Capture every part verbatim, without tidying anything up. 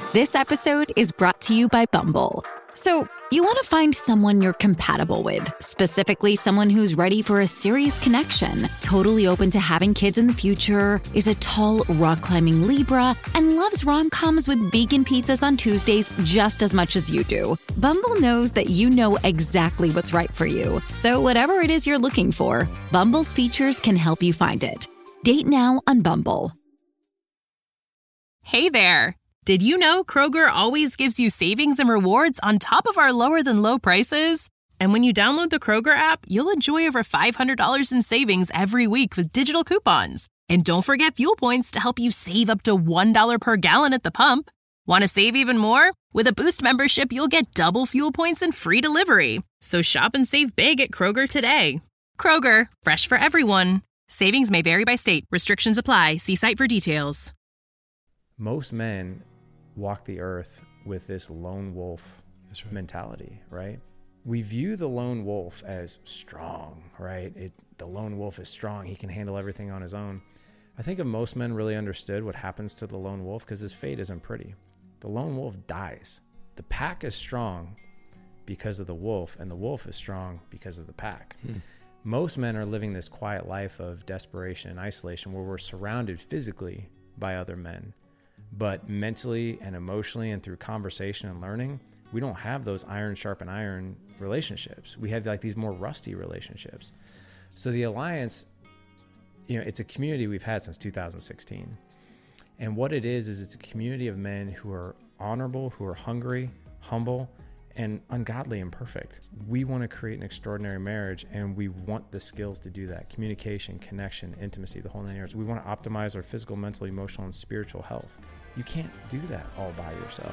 This episode is brought to you by Bumble. So, you want to find someone you're compatible with, specifically someone who's ready for a serious connection, totally open to having kids in the future, is a tall, rock-climbing Libra, and loves rom-coms with vegan pizzas on Tuesdays just as much as you do. Bumble knows that you know exactly what's right for you. So whatever it is you're looking for, Bumble's features can help you find it. Date now on Bumble. Hey there. Did you know Kroger always gives you savings and rewards on top of our lower than low prices? And when you download the Kroger app, you'll enjoy over five hundred dollars in savings every week with digital coupons. And don't forget fuel points to help you save up to one dollar per gallon at the pump. Want to save even more? With a Boost membership, you'll get double fuel points and free delivery. So shop and save big at Kroger today. Kroger, fresh for everyone. Savings may vary by state. Restrictions apply. See site for details. Most men walk the earth with this lone wolf That's right. mentality, right? We view the lone wolf as strong, right? It, the lone wolf is strong. He can handle everything on his own. I think if most men really understood what happens to the lone wolf, because his fate isn't pretty. The lone wolf dies. The pack is strong because of the wolf, and the wolf is strong because of the pack. Hmm. Most men are living this quiet life of desperation and isolation where we're surrounded physically by other men. But mentally and emotionally and through conversation and learning, we don't have those iron sharpen iron relationships. We have like these more rusty relationships. So the Alliance, you know, it's a community we've had since two thousand sixteen. And what it is, is it's a community of men who are honorable, who are hungry, humble, and ungodly and perfect. We want to create an extraordinary marriage, and we want the skills to do that. Communication, connection, intimacy, the whole nine yards. We want to optimize our physical, mental, emotional, and spiritual health. You can't do that all by yourself.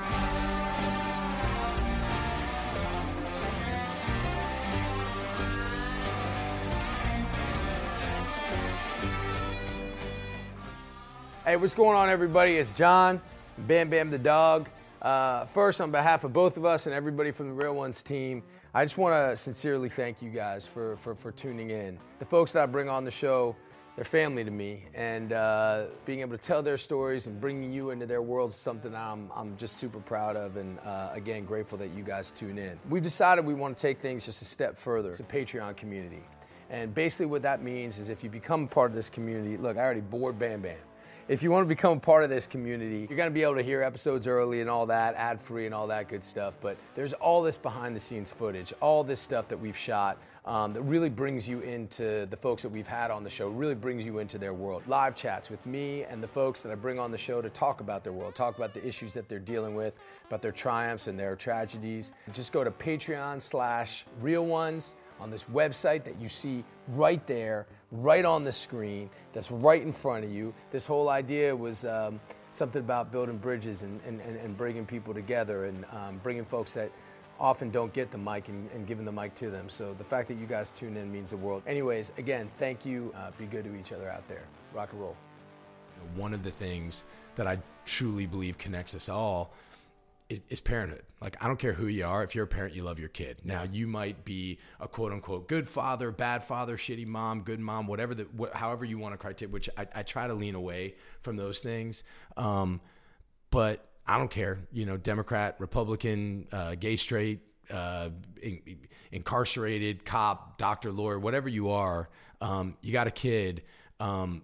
Hey, what's going on, everybody? It's John, Bam Bam the dog. Uh, first, on behalf of both of us and everybody from the Real Ones team, I just want to sincerely thank you guys for, for, for tuning in. The folks that I bring on the show, they're family to me, and uh, being able to tell their stories and bringing you into their world is something I'm, I'm just super proud of, and uh, again, grateful that you guys tune in. We've decided we want to take things just a step further. It's a Patreon community, and basically what that means is if you become part of this community, look, I already bored Bam Bam. If you want to become a part of this community, you're going to be able to hear episodes early and all that, ad-free and all that good stuff. But there's all this behind-the-scenes footage, all this stuff that we've shot um, that really brings you into the folks that we've had on the show, really brings you into their world. Live chats with me and the folks that I bring on the show to talk about their world, talk about the issues that they're dealing with, about their triumphs and their tragedies. Just go to Patreon slash Real Ones on this website that you see right there, right on the screen, that's right in front of you. This whole idea was um, something about building bridges and, and, and bringing people together and um, bringing folks that often don't get the mic and, and giving the mic to them. So the fact that you guys tune in means the world. Anyways, again, thank you. Uh, be good to each other out there. Rock and roll. One of the things that I truly believe connects us all is parenthood. Like, I don't care who you are. If you're a parent, you love your kid. Now, you might be a quote unquote good father, bad father, shitty mom, good mom, whatever the, wh- however you want to criteria, which I, I try to lean away from those things. Um, but I don't care, you know, Democrat, Republican, uh, gay, straight, uh, in, incarcerated, cop, doctor, lawyer, whatever you are, um, you got a kid, um,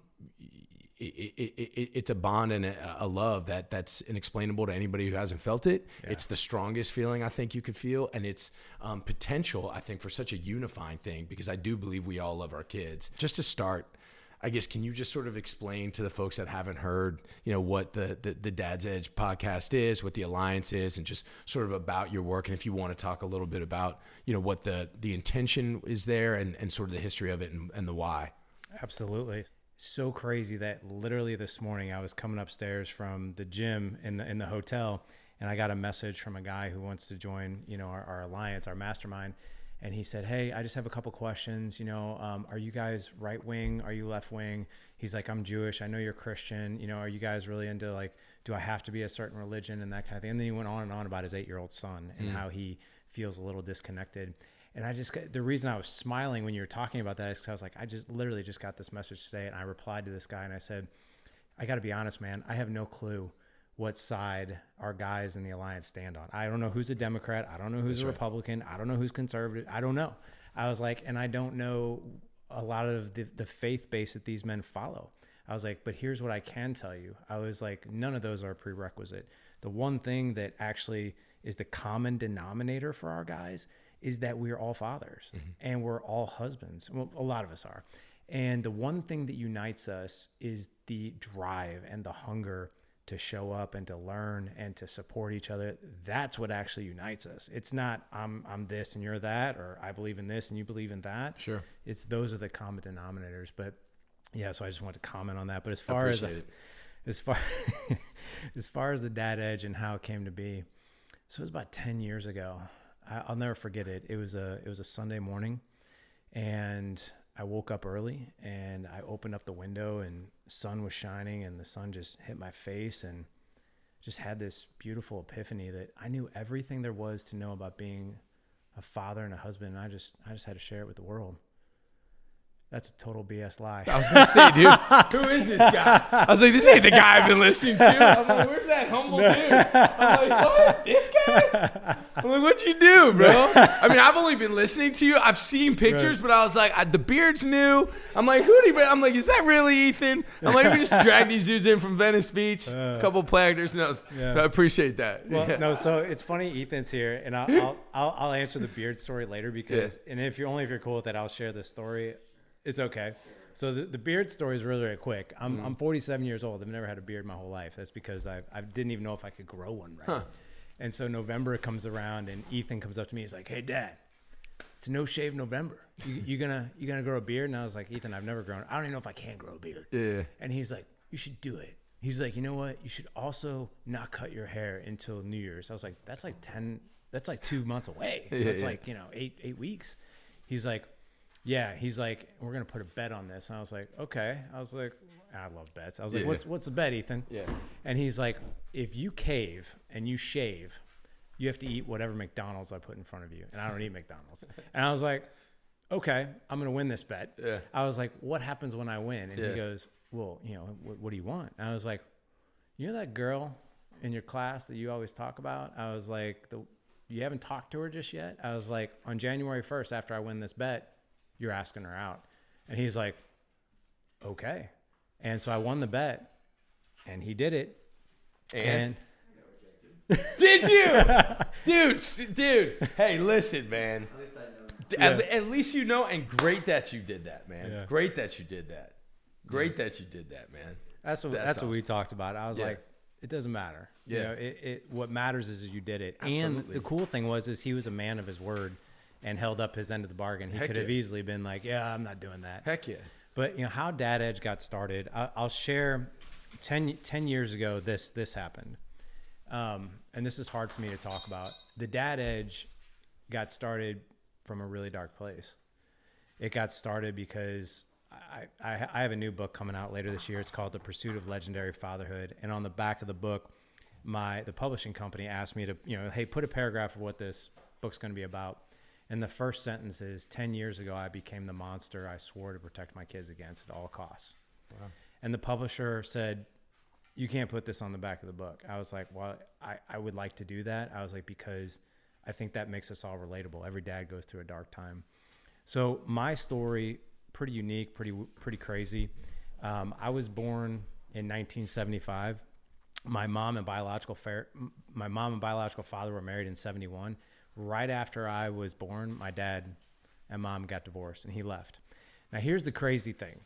It, it, it, it's a bond and a, a love that that's inexplainable to anybody who hasn't felt it. Yeah. It's the strongest feeling I think you could feel, and it's um, potential, I think, for such a unifying thing, because I do believe we all love our kids. Just to start, I guess, can you just sort of explain to the folks that haven't heard, you know, what the, the, the Dad's Edge podcast is, what the Alliance is, and just sort of about your work, and if you want to talk a little bit about, you know, what the, the intention is there and, and sort of the history of it and, and the why. Absolutely. So crazy that literally this morning I was coming upstairs from the gym in the in the hotel, and I got a message from a guy who wants to join, you know, our, our alliance, our mastermind. And he said, hey, I just have a couple questions. You know, um, are you guys right wing? Are you left wing? He's like, I'm Jewish. I know you're Christian. You know, are you guys really into, like, do I have to be a certain religion and that kind of thing? And then he went on and on about his eight-year-old son and mm. how he feels a little disconnected. And I just, the reason I was smiling when you were talking about that is because I was like, I just literally just got this message today, and I replied to this guy and I said, I got to be honest, man, I have no clue what side our guys in the alliance stand on. I don't know who's a Democrat. I don't know who's That's a right. Republican. I don't know who's conservative. I don't know. I was like, and I don't know a lot of the, the faith base that these men follow. I was like, but here's what I can tell you. I was like, none of those are a prerequisite. The one thing that actually is the common denominator for our guys is that we're all fathers mm-hmm. and we're all husbands. Well, a lot of us are. And the one thing that unites us is the drive and the hunger to show up and to learn and to support each other. That's what actually unites us. It's not I'm I'm this and you're that, or I believe in this and you believe in that. Sure. It's those are the common denominators. But yeah, so I just wanted to comment on that. But as far as it. as far as far as the Dad Edge and how it came to be, so it was about ten years ago. I, I'll never forget it. It was a it was a Sunday morning, and I woke up early and I opened up the window and sun was shining and the sun just hit my face, and just had this beautiful epiphany that I knew everything there was to know about being a father and a husband. And I just, I just had to share it with the world. That's a total B S lie. I was going to say, dude, who is this guy? I was like, this ain't the guy I've been listening to. I'm like, where's that humble dude? I'm like, what? This guy? I'm like, what'd you do, bro? I mean, I've only been listening to you. I've seen pictures, right. but I was like, I, the beard's new. I'm like, who do you, I'm like, is that really Ethan? I'm like, we just dragged these dudes in from Venice Beach. A uh, couple of play actors. No, yeah. so I appreciate that. Well, yeah. no, so it's funny Ethan's here, and I'll, I'll, I'll, I'll answer the beard story later because, yeah. and if you're only if you're cool with that, I'll share the story. It's okay. So the, the beard story is really, really quick. I'm mm. I'm forty-seven years old. I've never had a beard my whole life. That's because I I didn't even know if I could grow one right. Huh. And so November comes around and Ethan comes up to me. He's like, "Hey, Dad, it's no shave November. You, you gonna you gonna grow a beard?" And I was like, "Ethan, I've never grown. I don't even know if I can grow a beard." Yeah. And he's like, "You should do it." He's like, "You know what? You should also not cut your hair until New Year's." I was like, "That's like ten. That's like two months away. Yeah, that's yeah. like you know eight eight weeks." He's like. Yeah, he's like, we're gonna put a bet on this, and I was like, okay. I was like, I love bets. I was like, yeah. what's what's the bet, Ethan? Yeah. And he's like, if you cave and you shave, you have to eat whatever McDonald's I put in front of you, and I don't eat McDonald's. And I was like, okay, I'm gonna win this bet. Yeah. I was like, what happens when I win? And yeah. he goes, well, you know, what, what do you want? And I was like, you know that girl in your class that you always talk about? I was like, the you haven't talked to her just yet? I was like, on January first, after I win this bet, you're asking her out. And he's like, okay. And so I won the bet, and he did it. And, and did you? dude, dude. Hey, listen, man. At, yeah. at least you know, and great that you did that, man. Yeah. Great that you did that. Great yeah. that you did that, man. That's what that's, that's awesome. what we talked about. I was yeah. like, it doesn't matter. Yeah. You know, it, it what matters is you did it. Absolutely. And the cool thing was is he was a man of his word and held up his end of the bargain. He Heck could have yeah. easily been like, yeah, I'm not doing that. Heck yeah. But, you know, how Dad Edge got started, I, I'll share ten, ten years ago, this this happened. Um, and this is hard for me to talk about. The Dad Edge got started from a really dark place. It got started because I, I, I have a new book coming out later this year. It's called The Pursuit of Legendary Fatherhood. And on the back of the book, my the publishing company asked me to, you know, hey, put a paragraph of what this book's going to be about. And the first sentence is, ten years ago, I became the monster I swore to protect my kids against at all costs. Wow. And the publisher said, you can't put this on the back of the book. I was like, well, I, I would like to do that. I was like, because I think that makes us all relatable. Every dad goes through a dark time. So my story, pretty unique, pretty pretty crazy. Um, I was born in nineteen seventy-five. My mom and biological fa- my mom and biological father were married in seventy-one. Right after I was born, my dad and mom got divorced, and he left. Now, here's the crazy thing.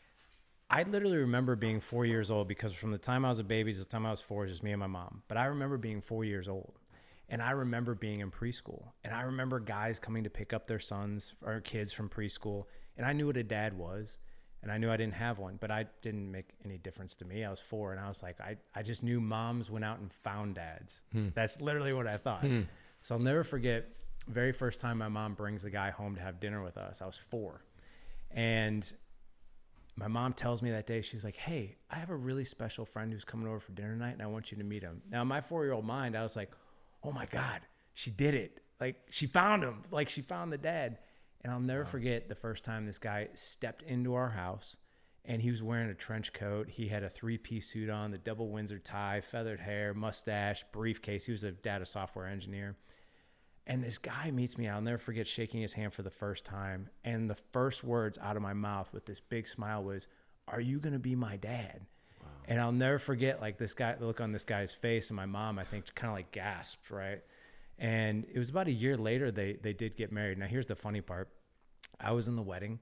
I literally remember being four years old because from the time I was a baby to the time I was four, it was just me and my mom. But I remember being four years old, and I remember being in preschool, and I remember guys coming to pick up their sons or kids from preschool, and I knew what a dad was, and I knew I didn't have one, but I didn't make any difference to me. I was four, and I was like, I, I just knew moms went out and found dads. Hmm. That's literally what I thought. Hmm. So I'll never forget, very first time my mom brings a guy home to have dinner with us. I was four. And my mom tells me that day, she's like, hey, I have a really special friend who's coming over for dinner tonight, and I want you to meet him. Now, in my four-year-old mind, I was like, oh, my God, she did it. Like, she found him. Like, she found the dad. And I'll never wow. forget the first time this guy stepped into our house and he was wearing a trench coat. He had a three-piece suit on, the double Windsor tie, feathered hair, mustache, briefcase. He was a data software engineer. And this guy meets me. I'll never forget shaking his hand for the first time. And the first words out of my mouth with this big smile was, "Are you going to be my dad?" Wow. And I'll never forget like this guy, the look on this guy's face, and my mom, I think, kind of like gasped, right? And it was about a year later they they did get married. Now here's the funny part. I was in the wedding.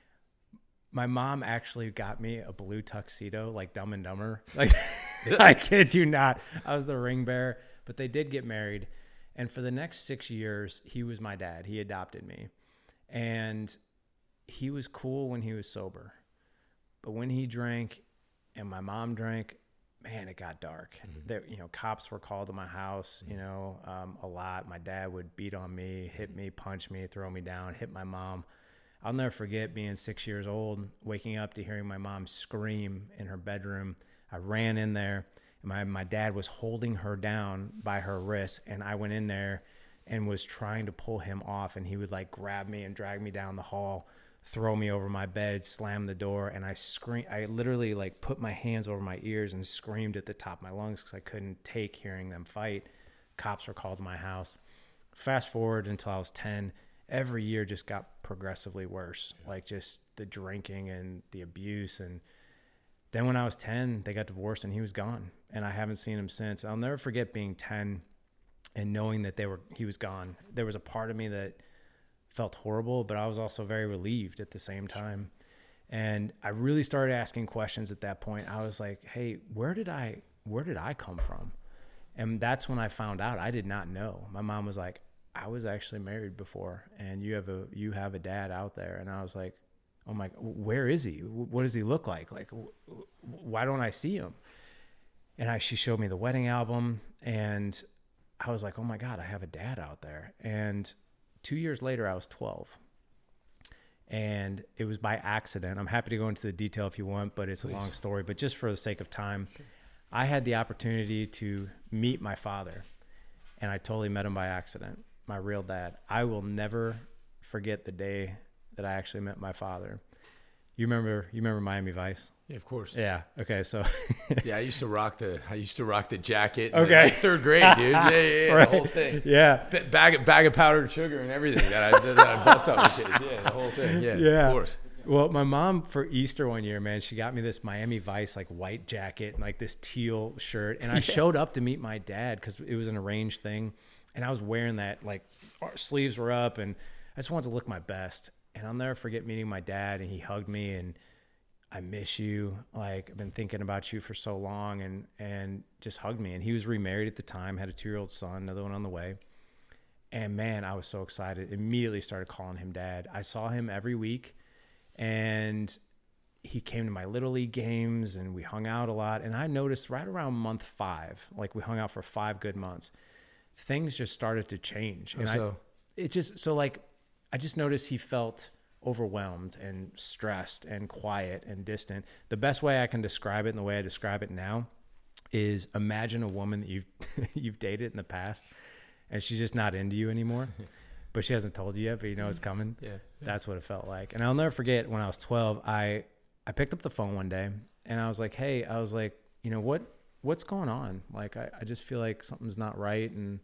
My mom actually got me a blue tuxedo, like Dumb and Dumber. Like, I kid you not. I was the ring bearer, but they did get married. And for the next six years, he was my dad. He adopted me. And he was cool when he was sober. But when he drank and my mom drank, man, it got dark. Mm-hmm. There, you know, cops were called to my house, you know, um, a lot. My dad would beat on me, hit me, punch me, throw me down, hit my mom. I'll never forget being six years old, waking up to hearing my mom scream in her bedroom. I ran in there, and my, my dad was holding her down by her wrist, and I went in there and was trying to pull him off, and he would like grab me and drag me down the hall, throw me over my bed, slam the door, and I scream. I literally like put my hands over my ears and screamed at the top of my lungs because I couldn't take hearing them fight. Cops were called to my house. Fast forward until I was ten. Every year just got progressively worse, yeah. like just the drinking and the abuse. And then when I was ten, they got divorced and he was gone. And I haven't seen him since. I'll never forget being ten and knowing that they were he was gone. There was a part of me that felt horrible, but I was also very relieved at the same time. And I really started asking questions at that point. I was like, hey, where did I where did I come from? And that's when I found out. I did not know. My mom was like, I was actually married before, and you have a you have a dad out there. And I was like, oh my, where is he? What does he look like? Like, why don't I see him? And I, she showed me the wedding album, and I was like, oh my God, I have a dad out there. And two years later, I was twelve, and it was by accident. I'm happy to go into the detail if you want, but it's Please. a long story. But just for the sake of time, I had the opportunity to meet my father, and I totally met him by accident. My real dad. I will never forget the day that I actually met my father. You remember, you remember Miami Vice? Yeah, of course. Yeah. Okay. So yeah, I used to rock the, I used to rock the jacket. Okay. The, third grade, dude. Yeah, yeah, yeah. Right. The whole thing. Yeah. B- bag, bag of powdered sugar and everything that I, that I bust up with kids. Yeah, the whole thing. Yeah. Yeah. Of course. Well, my mom for Easter one year, man, she got me this Miami Vice like white jacket and like this teal shirt. And I yeah. showed up to meet my dad because it was an arranged thing. And I was wearing that, like, our sleeves were up, and I just wanted to look my best. And I'll never forget meeting my dad, and he hugged me, and I miss you. Like, I've been thinking about you for so long, and, and just hugged me. And he was remarried at the time, had a two-year-old son, another one on the way. And, man, I was so excited. Immediately started calling him dad. I saw him every week, and he came to my Little League games, and we hung out a lot. And I noticed right around month five, like we hung out for five good months, things just started to change. And so I, it just, so like, I just noticed he felt overwhelmed and stressed and quiet and distant. The best way I can describe it, and the way I describe it now, is imagine a woman that you've, you've dated in the past, and she's just not into you anymore, but she hasn't told you yet, but you know it's coming. Yeah, yeah. That's what it felt like. And I'll never forget when I was twelve, I, I picked up the phone one day, and I was like, hey, I was like, you know, what, what's going on? Like, I, I just feel like something's not right. And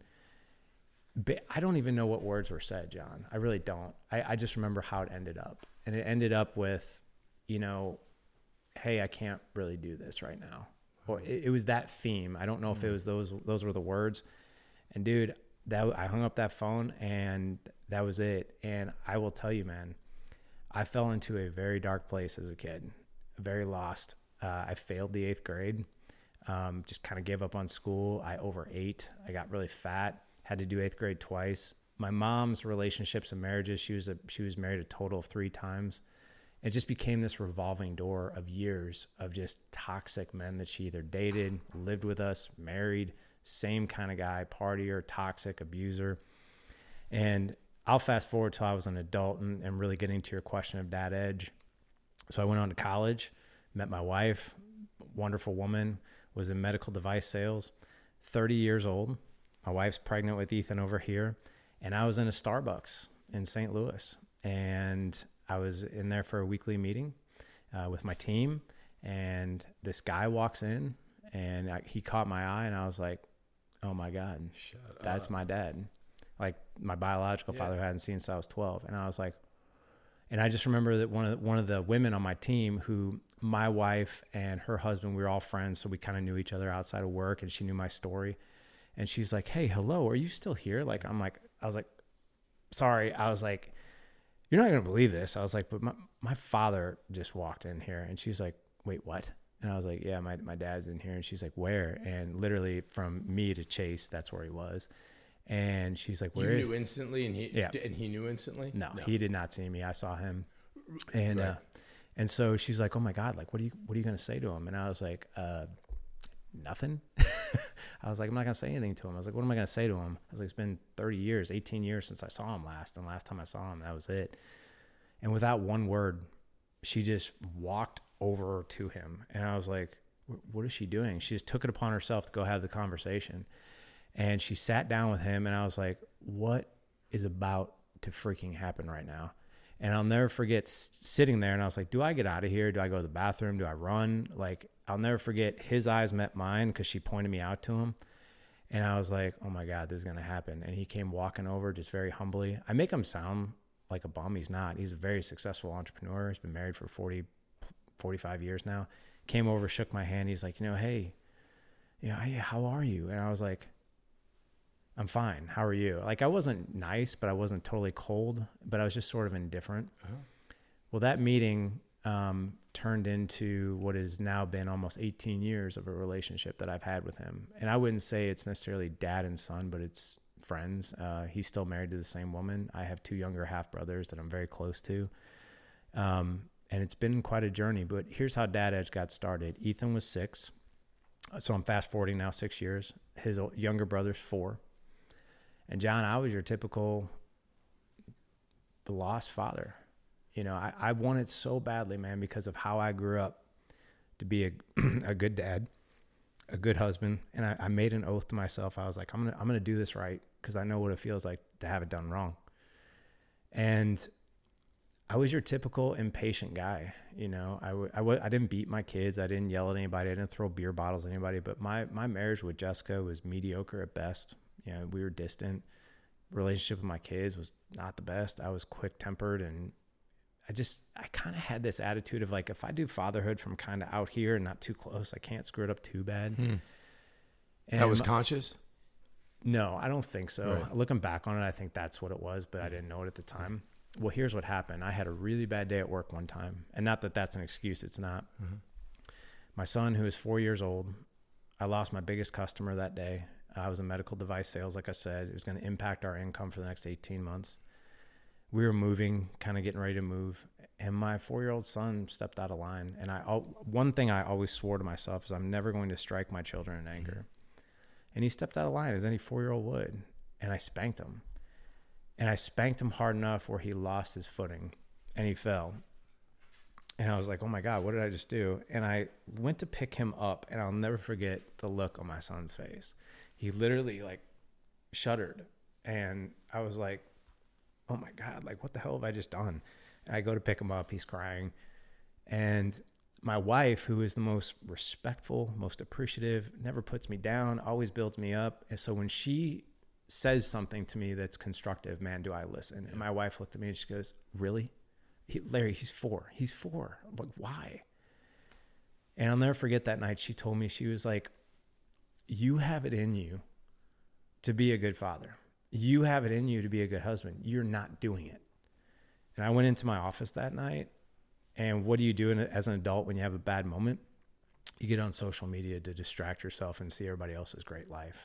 I don't even know what words were said, John. I really don't. I, I just remember how it ended up. And it ended up with, you know, hey, I can't really do this right now. Or it, it was that theme. I don't know if it was those, those were the words. And dude, that I hung up that phone, and that was it. And I will tell you, man, I fell into a very dark place as a kid, very lost. Uh, I failed the eighth grade. Um, just kind of gave up on school. I overate. I got really fat. Had to do eighth grade twice. My mom's relationships and marriages, she was a, she was married a total of three times. It just became this revolving door of years of just toxic men that she either dated, lived with us, married, same kind of guy, partier, toxic, abuser. And I'll fast forward till I was an adult and, and really getting to your question of dad edge. So I went on to college, met my wife, wonderful woman, was in medical device sales, thirty years old. My wife's pregnant with Ethan over here. And I was in a Starbucks in Saint Louis. And I was in there for a weekly meeting. uh, with my team, and this guy walks in, and I, he caught my eye, and I was like, oh my God, Shut that's up. my dad. Like my biological Yeah. father I hadn't seen since I was twelve. And I was like, and I just remember that one of the, one of the women on my team, who my wife and her husband, we were all friends. So we kind of knew each other outside of work, and she knew my story. And she's like, hey, hello, are you still here? Like, I'm like, I was like, sorry. I was like, you're not going to believe this. I was like, but my, my father just walked in here. And she's like, wait, what? And I was like, yeah, my, my dad's in here. And she's like, where? And literally from me to Chase, that's where he was. And she's like, where You is knew instantly, and he Yeah. and he knew instantly. No, he did not see me. I saw him. And, Right. uh, and so she's like, oh my God, like, what are you, what are you going to say to him? And I was like, uh, nothing. I was like, I'm not going to say anything to him. I was like, what am I going to say to him? I was like, it's been thirty years, eighteen years since I saw him last. And last time I saw him, that was it. And without one word, she just walked over to him. And I was like, what is she doing? She just took it upon herself to go have the conversation. And she sat down with him, and I was like, what is about to freaking happen right now? And I'll never forget s- sitting there, and I was like, do I get out of here? Do I go to the bathroom? Do I run? Like, I'll never forget his eyes met mine because she pointed me out to him. And I was like, oh my God, this is going to happen. And he came walking over just very humbly. I make him sound like a bum. He's not. He's a very successful entrepreneur. He's been married for forty, forty-five years now. Came over, shook my hand. He's like, you know, hey, you know, hey, how are you? And I was like, I'm fine. How are you? Like, I wasn't nice, but I wasn't totally cold, but I was just sort of indifferent. Uh-huh. Well, that meeting um, turned into what has now been almost eighteen years of a relationship that I've had with him. And I wouldn't say it's necessarily dad and son, but it's friends. Uh, he's still married to the same woman. I have two younger half brothers that I'm very close to. Um, and it's been quite a journey, but here's how Dad Edge got started. Ethan was six. So I'm fast forwarding now six years. His younger brother's four. And John, I was your typical lost father. You know, I, I wanted so badly, man, because of how I grew up to be a, a good dad, a good husband. And I, I made an oath to myself. I was like, I'm going to, I'm going to do this right, because I know what it feels like to have it done wrong. And I was your typical impatient guy. You know, I, w- I, w- I didn't beat my kids. I didn't yell at anybody. I didn't throw beer bottles at anybody, but my, my marriage with Jessica was mediocre at best. You know, we were distant. Relationship with my kids was not the best. I was quick tempered, and I just, I kind of had this attitude of like, if I do fatherhood from kind of out here and not too close, I can't screw it up too bad. Hmm. And That was my- conscious? No, I don't think so. Right. Looking back on it, I think that's what it was, but I didn't know it at the time. Well, here's what happened. I had a really bad day at work one time, and not that that's an excuse. It's not. Mm-hmm. My son, who is four years old, I lost my biggest customer that day. I was in medical device sales, like I said. It was going to impact our income for the next eighteen months. We were moving, kind of getting ready to move, and my four-year-old son stepped out of line. And I, one thing I always swore to myself is I'm never going to strike my children in anger. Mm-hmm. And he stepped out of line, as any four-year-old would, and I spanked him. And I spanked him hard enough where he lost his footing, and he fell. And I was like, oh my God, what did I just do? And I went to pick him up, and I'll never forget the look on my son's face. He literally like shuddered, and I was like, oh my God, like what the hell have I just done? And I go to pick him up, he's crying. And my wife, who is the most respectful, most appreciative, never puts me down, always builds me up. And so when she says something to me that's constructive, man, do I listen? And my wife looked at me and she goes, really? He, Larry, he's four. He's four. I'm like, why? And I'll never forget that night. She told me, she was like, you have it in you to be a good father. You have it in you to be a good husband. You're not doing it. And I went into my office that night, and what do you do in, as an adult when you have a bad moment? You get on social media to distract yourself and see everybody else's great life.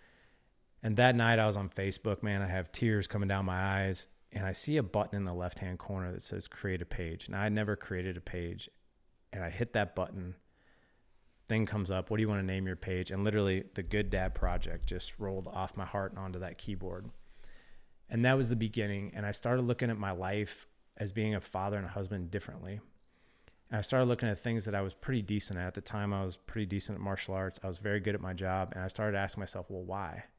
And that night I was on Facebook, man, I have tears coming down my eyes, and I see a button in the left-hand corner that says create a page. And I had never created a page, and I hit that button. Thing comes up, what do you want to name your page? And literally the Good Dad Project just rolled off my heart and onto that keyboard. And that was the beginning. And I started looking at my life as being a father and a husband differently. And I started looking at things that I was pretty decent at. At the time, I was pretty decent at martial arts. I was very good at my job. And I started asking myself, well, why?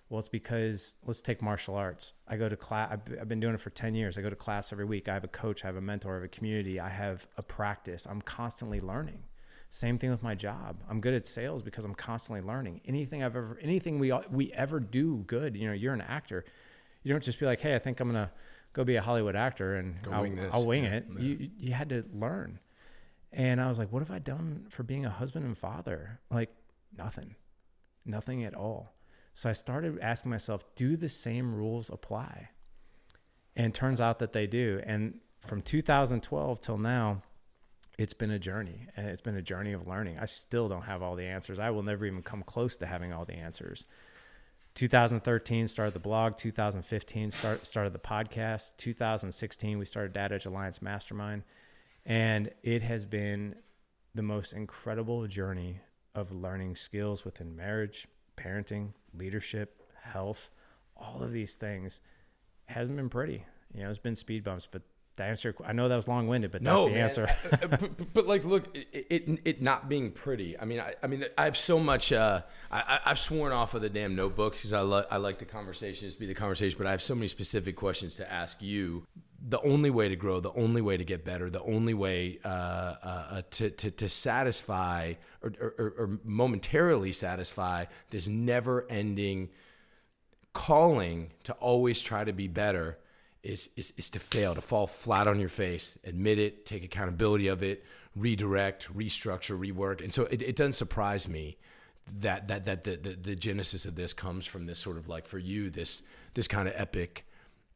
Well, it's because, let's take martial arts. I go to class. I've been doing it for ten years. I go to class every week. I have a coach. I have a mentor. I have a community. I have a practice. I'm constantly learning. Same thing with my job. I'm good at sales because I'm constantly learning. Anything I've ever, anything we we ever do good, you know, you're an actor. You don't just be like, hey, I think I'm going to go be a Hollywood actor and Go I'll wing this. I'll wing Yeah, it. yeah. You, you had to learn. And I was like, what have I done for being a husband and father? Like nothing, nothing at all. So I started asking myself, do the same rules apply? And it turns out that they do. And from two thousand twelve till now, it's been a journey. And it's been a journey of learning. I still don't have all the answers. I will never even come close to having all the answers. two thousand thirteen, started the blog. two thousand fifteen, start, started the podcast. two thousand sixteen, we started Dad Edge Alliance Mastermind. And it has been the most incredible journey of learning skills within marriage, parenting, leadership, health, all of these things. Hasn't been pretty. You know, it's been speed bumps, but the answer, I know that was long-winded, but that's No, the man. answer. but, but, but like, look, it, it it not being pretty. I mean, I, I mean, I have so much. Uh, I, I've sworn off of the damn notebooks because I like I like the conversation just be the conversation. But I have so many specific questions to ask you. The only way to grow, the only way to get better, the only way uh, uh, to, to to satisfy or, or, or momentarily satisfy this never-ending calling to always try to be better is, is is to fail, to fall flat on your face, admit it, take accountability of it, redirect, restructure, rework. And so it, it doesn't surprise me that that that the, the the genesis of this comes from this sort of like, for you, this this kind of epic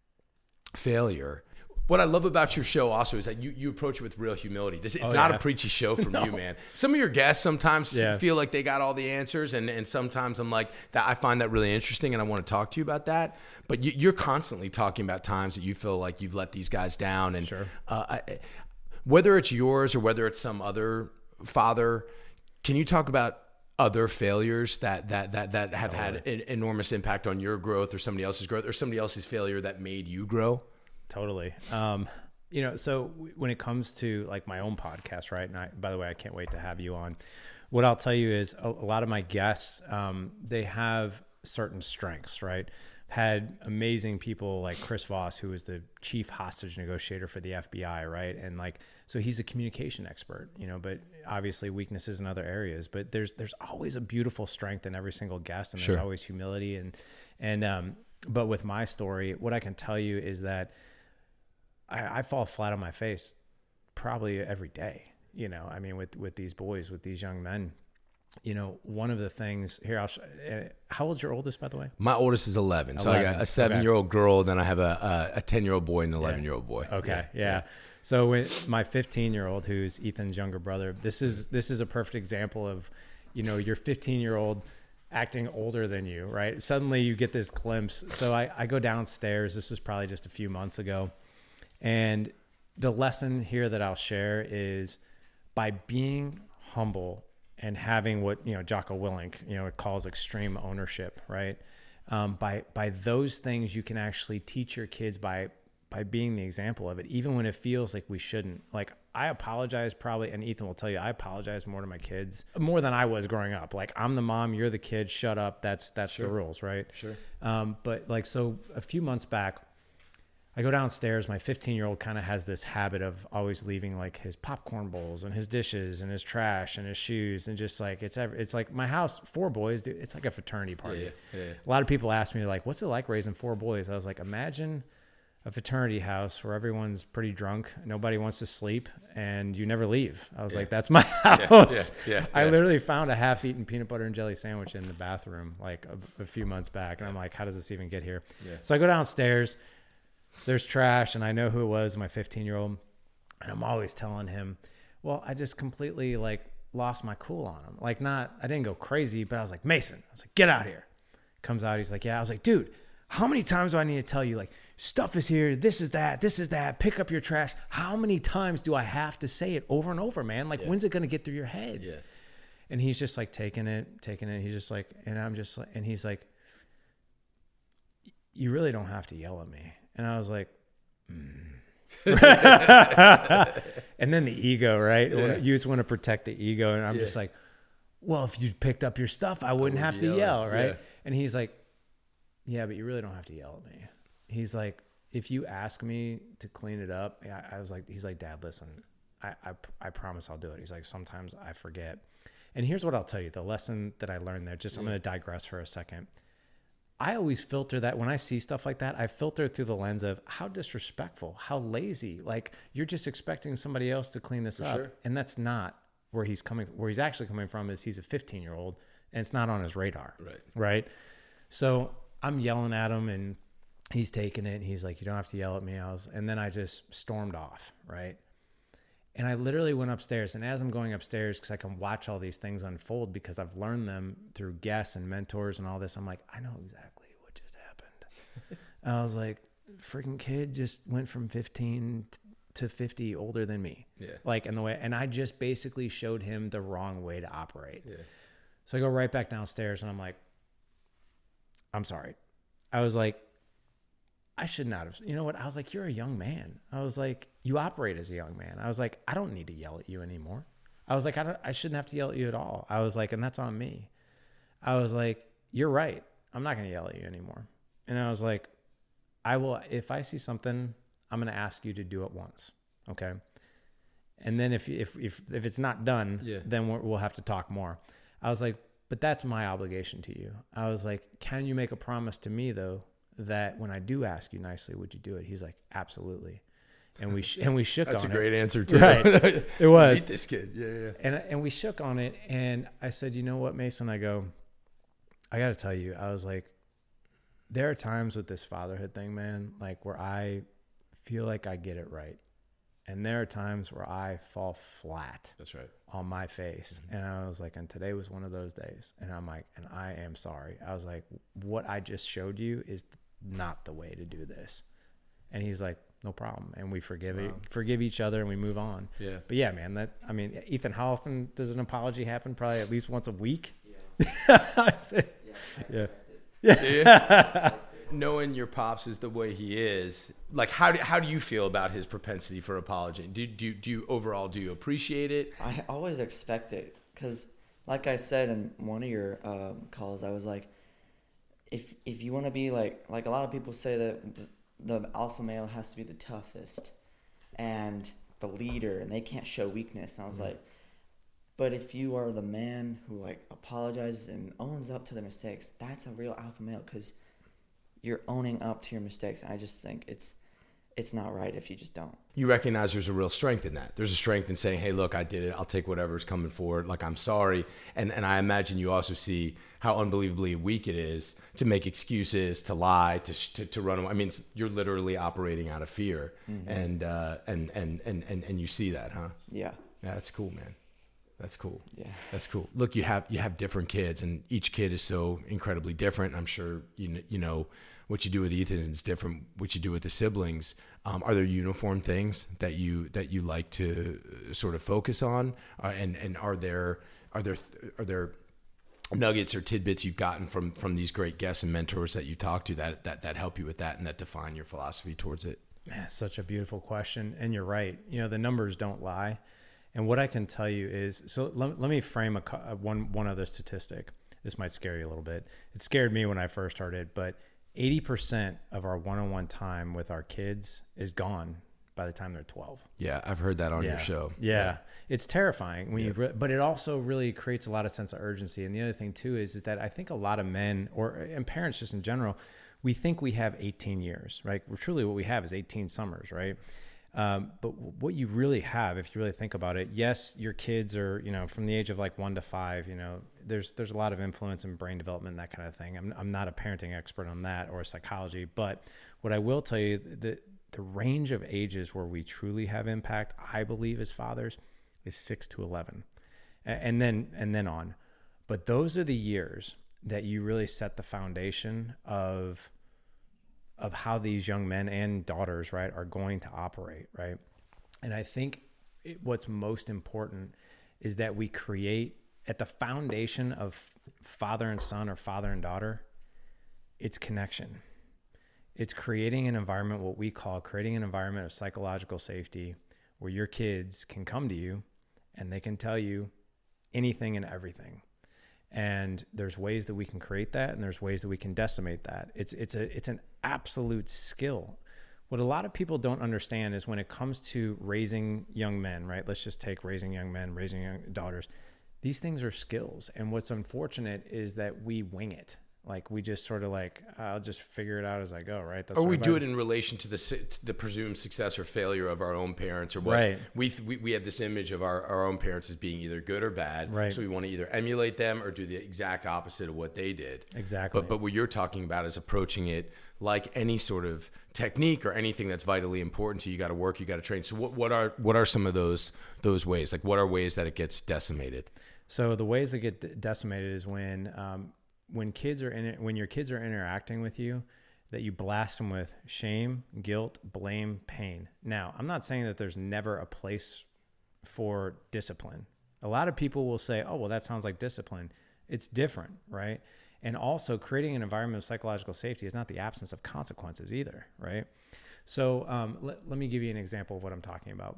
failure. What I love about your show also is that you, you approach it with real humility. This it's Oh, not yeah. a preachy show from you, man. Some of your guests sometimes Yeah. feel like they got all the answers, and, and sometimes I'm like, that I find that really interesting, and I want to talk to you about that. But you, you're constantly talking about times that you feel like you've let these guys down, and Sure. uh, I, whether it's yours or whether it's some other father, can you talk about other failures that that that that have had an enormous impact on your growth, or somebody else's growth, or somebody else's failure that made you grow? Totally. Um, you know, so w- when it comes to like my own podcast, right? And I, by the way, I can't wait to have you on. What I'll tell you is a, a lot of my guests, um, they have certain strengths, right? Had amazing people like Chris Voss, who was the chief hostage negotiator for the F B I, right? And like, so he's a communication expert, you know, but obviously weaknesses in other areas. But there's there's always a beautiful strength in every single guest, and Sure. there's always humility. And and um, but with my story, what I can tell you is that I, I fall flat on my face probably every day, you know, I mean, with, with these boys, with these young men, you know, one of the things here, I'll sh- uh, how old's your oldest, by the way? My oldest is eleven. So I eleven. got a seven-year-old girl, then I have a a ten-year-old boy and an eleven-year-old boy. Okay. Yeah. yeah. So with my fifteen year old, who's Ethan's younger brother, this is, this is a perfect example of, you know, your fifteen year old acting older than you, right? Suddenly you get this glimpse. So I, I go downstairs. This was probably just a few months ago. And the lesson here that I'll share is by being humble and having what, you know, Jocko Willink, you know, calls extreme ownership, right? Um, by, by those things, you can actually teach your kids by, by being the example of it, even when it feels like we shouldn't. Like, I apologize probably, and Ethan will tell you, I apologize more to my kids, more than I was growing up. Like, I'm the mom, you're the kid, shut up. That's, that's Sure. the rules, right? Sure. Um, but like, so a few months back, I go downstairs. My fifteen year old kind of has this habit of always leaving like his popcorn bowls and his dishes and his trash and his shoes, and just like, it's ever, it's like my house, four boys, dude, it's like a fraternity party. Yeah, yeah, yeah. A lot of people ask me like, what's it like raising four boys? I was like, imagine a fraternity house where everyone's pretty drunk, nobody wants to sleep, and you never leave. I was Yeah. like, that's my house. yeah, yeah, I yeah. literally found a half-eaten peanut butter and jelly sandwich in the bathroom like a, a few months back, and I'm like, how does this even get here? Yeah. So I go downstairs. There's trash, and I know who it was, my fifteen year old. And I'm always telling him, well, I just completely like lost my cool on him. Like, not, I didn't go crazy, but I was like, Mason, I was like, get out here. Comes out. He's like, yeah. I was like, dude, how many times do I need to tell you, like, stuff is here. This is that, this is that, pick up your trash. How many times do I have to say it over and over, man? Like, Yeah. when's it going to get through your head? Yeah. And he's just like taking it, taking it. He's just like, and I'm just like, and he's like, you really don't have to yell at me. And I was like, mm. And then the ego, right? Yeah. You just want to protect the ego. And I'm Yeah. just like, well, if you picked up your stuff, I wouldn't wouldn't have to yell, yell, right? yeah. And he's like, yeah, but you really don't have to yell at me. He's like, if you ask me to clean it up, I, I was like, he's like, Dad, listen, I, I, I promise I'll do it. He's like, sometimes I forget. And here's what I'll tell you. The lesson that I learned there, just, yeah. I'm going to digress for a second. I always filter that when I see stuff like that, I filter through the lens of how disrespectful, how lazy, like you're just expecting somebody else to clean this for up. Sure. And that's not where he's coming, where he's actually coming from is he's a fifteen year old and it's not on his radar. Right. Right. So I'm yelling at him and he's taking it and he's like, you don't have to yell at me. I was, and then I just stormed off. Right. And I literally went upstairs, and as I'm going upstairs, because I can watch all these things unfold because I've learned them through guests and mentors and all this, I'm like, I know exactly what just happened. I was like, freaking kid just went from fifteen to fifty older than me. Yeah. Like, in the way, and I just basically showed him the wrong way to operate. Yeah. So I go right back downstairs, and I'm like, I'm sorry. I was like, I should not have, you know what? I was like, you're a young man. I was like, you operate as a young man. I was like, I don't need to yell at you anymore. I was like, I don't, I shouldn't have to yell at you at all. I was like, and that's on me. I was like, you're right. I'm not going to yell at you anymore. And I was like, I will, if I see something, I'm going to ask you to do it once. Okay. And then if, if, if, if it's not done, yeah. then we'll, we'll have to talk more. I was like, but that's my obligation to you. I was like, can you make a promise to me though, that when I do ask you nicely, would you do it? He's like, absolutely. And we, sh- and we shook on it. That's a great answer too. Right. It was. Meet this kid. Yeah. Yeah. And, and we shook on it. And I said, you know what, Mason, I go, I got to tell you, I was like, there are times with this fatherhood thing, man, like where I feel like I get it right. And there are times where I fall flat. That's right. On my face. Mm-hmm. And I was like, and today was one of those days. And I'm like, and I am sorry. I was like, what I just showed you is not the way to do this. And he's like, no problem. And we forgive wow. it, forgive each other and we move on. Yeah. But yeah, man, that, I mean, Ethan, how often does an apology happen? Probably at least once a week. Yeah. said, yeah. Yeah. yeah. Knowing your pops is the way he is, like how do how do you feel about his propensity for apology? Do do do you overall do you appreciate it? I always expect it because, like I said in one of your um, calls, I was like, if if you want to be like like a lot of people say that the, the alpha male has to be the toughest and the leader, and they can't show weakness. And I was mm-hmm. like, but if you are the man who like apologizes and owns up to their mistakes, that's a real alpha male because you're owning up to your mistakes. I just think it's it's not right if you just don't. You recognize there's a real strength in that. There's a strength in saying, hey, look, I did it. I'll take whatever's coming forward. Like, I'm sorry. And and I imagine you also see how unbelievably weak it is to make excuses, to lie, to to, to run away. I mean, it's, you're literally operating out of fear. Mm-hmm. And, uh, and, and, and, and, and you see that, huh? Yeah. Yeah, that's cool, man. That's cool. Yeah. That's cool. Look, you have you have different kids, and each kid is so incredibly different. I'm sure you you know what you do with Ethan is different. What you do with the siblings. Um, are there uniform things that you that you like to sort of focus on? Uh, and and are there are there are there nuggets or tidbits you've gotten from from these great guests and mentors that you talk to that that that help you with that and that define your philosophy towards it? Man, such a beautiful question, and you're right. You know, the numbers don't lie. And what I can tell you is, so let, let me frame a, a one one other statistic. This might scare you a little bit. It scared me when I first heard it, but eighty percent of our one-on-one time with our kids is gone by the time they're twelve. Yeah, I've heard that on yeah. your show. Yeah, yeah. It's terrifying when yeah. you, re- but it also really creates a lot of sense of urgency. And the other thing too is, is that I think a lot of men or and parents just in general, we think we have eighteen years, right? Well, truly what we have is eighteen summers, right? Um, but what you really have, if you really think about it, yes, your kids are, you know, from the age of like one to five, you know, there's, there's a lot of influence in brain development and that kind of thing. I'm, I'm not a parenting expert on that or psychology, but what I will tell you, the, the range of ages where we truly have impact, I believe as fathers, is six to eleven and then, and then on. But those are the years that you really set the foundation of of how these young men and daughters, right, are going to operate, right? And I think it, what's most important is that we create at the foundation of father and son or father and daughter, it's connection. It's creating an environment, what we call creating an environment of psychological safety where your kids can come to you and they can tell you anything and everything. And there's ways that we can create that, and there's ways that we can decimate that. It's it's a it's an absolute skill. What a lot of people don't understand is when it comes to raising young men, right? Let's just take raising young men, raising young daughters. These things are skills. And what's unfortunate is that we wing it. Like we just sort of like, I'll just figure it out as I go, right? That's or we do it in relation to the to the presumed success or failure of our own parents, or what right. we, we we have this image of our, our own parents as being either good or bad. Right. So we want to either emulate them or do the exact opposite of what they did. Exactly. But but what you're talking about is approaching it like any sort of technique or anything that's vitally important to you. You got to work, you got to train. So what, what are what are some of those those ways? Like what are ways that it gets decimated? So the ways that get decimated is when um, when kids are in it, when your kids are interacting with you, that you blast them with shame, guilt, blame, pain. Now, I'm not saying that there's never a place for discipline. A lot of people will say, oh, well, that sounds like discipline. It's different, right? And also creating an environment of psychological safety is not the absence of consequences either, right? So um, let, let me give you an example of what I'm talking about.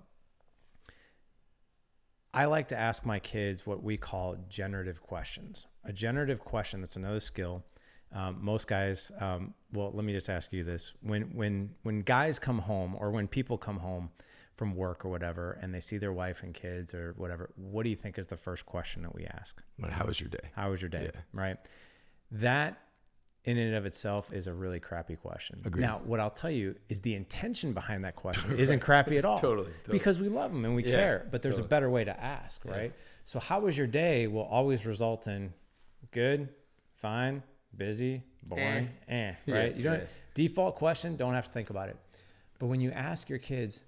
I like to ask my kids what we call generative questions. A generative question, that's another skill. Um, most guys, um, well, let me just ask you this. When when when guys come home, or when people come home from work or whatever, and they see their wife and kids or whatever, what do you think is the first question that we ask? How was your day? How was your day? Yeah. Right? That in and of itself is a really crappy question. Agreed. Now, what I'll tell you is the intention behind that question isn't crappy at all. Totally, totally. Because we love them and we Yeah, care, but there's totally. a better way to ask, right? Yeah. So how was your day will always result in good, fine, busy, boring, eh, eh right? Yeah, you don't yeah. default question, don't have to think about it. But when you ask your kids,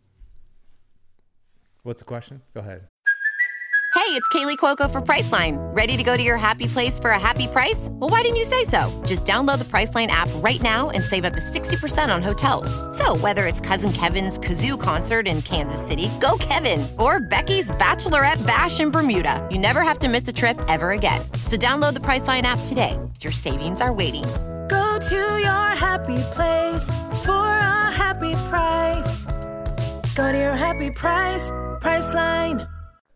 what's the question? Go ahead. Hey, it's Kaylee Cuoco for Priceline. Ready to go to your happy place for a happy price? Well, why didn't you say so? Just download the Priceline app right now and save up to sixty percent on hotels. So whether it's Cousin Kevin's Kazoo Concert in Kansas City, go Kevin, or Becky's Bachelorette Bash in Bermuda, you never have to miss a trip ever again. So download the Priceline app today. Your savings are waiting. Go to your happy place for a happy price. Go to your happy price, Priceline.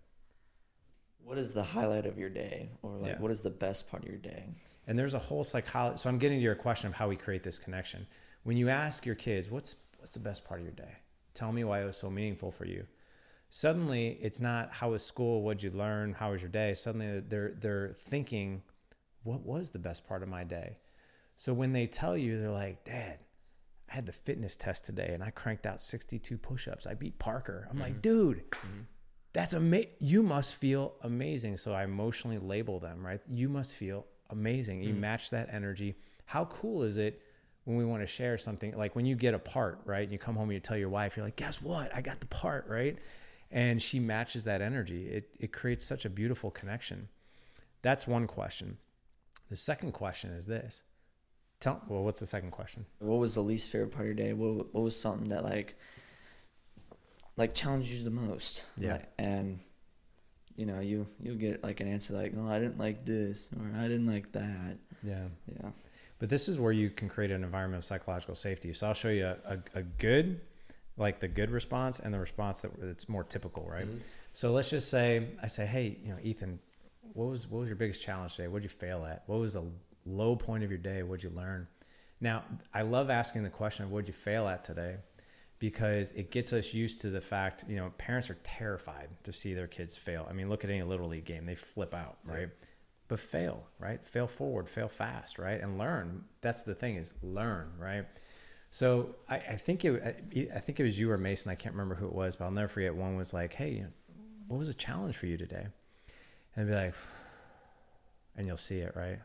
What is the highlight of your day? Or like, Yeah. what is the best part of your day? And there's a whole psychology. So I'm getting to your question of how we create this connection. When you ask your kids, what's what's the best part of your day? Tell me why it was so meaningful for you. Suddenly, it's not how was school, what'd you learn, how was your day? Suddenly, they're they're thinking, what was the best part of my day? So when they tell you, they're like, Dad, I had the fitness test today and I cranked out sixty-two push-ups. I beat Parker. I'm mm-hmm. like, dude. Mm-hmm. That's amazing. You must feel amazing. So I emotionally label them, right? You must feel amazing. You mm. match that energy. How cool is it when we want to share something? Like when you get a part, right? And you come home and you tell your wife, you're like, guess what? I got the part, right? And she matches that energy. It it creates such a beautiful connection. That's one question. The second question is this. Tell well, what's the second question? What was the least favorite part of your day? What what was something that like like challenged you the most? Yeah. Like, and you know, you you get like an answer like, oh, I didn't like this, or I didn't like that. Yeah. Yeah. But this is where you can create an environment of psychological safety. So I'll show you a, a, a good, like the good response and the response that it's more typical, right? Mm-hmm. So let's just say, I say, hey, you know, Ethan, what was, what was your biggest challenge today? What'd you fail at? What was a low point of your day? What'd you learn? Now, I love asking the question of what'd you fail at today? Because it gets us used to the fact, you know, parents are terrified to see their kids fail. I mean, look at any Little League game, they flip out, right? Yeah. But fail, right? Fail forward, fail fast, right? And learn. That's the thing is learn, right? So I, I think it, I think it was you or Mason. I can't remember who it was, but I'll never forget. One was like, hey, what was a challenge for you today? And I'd be like, and you'll see it, right?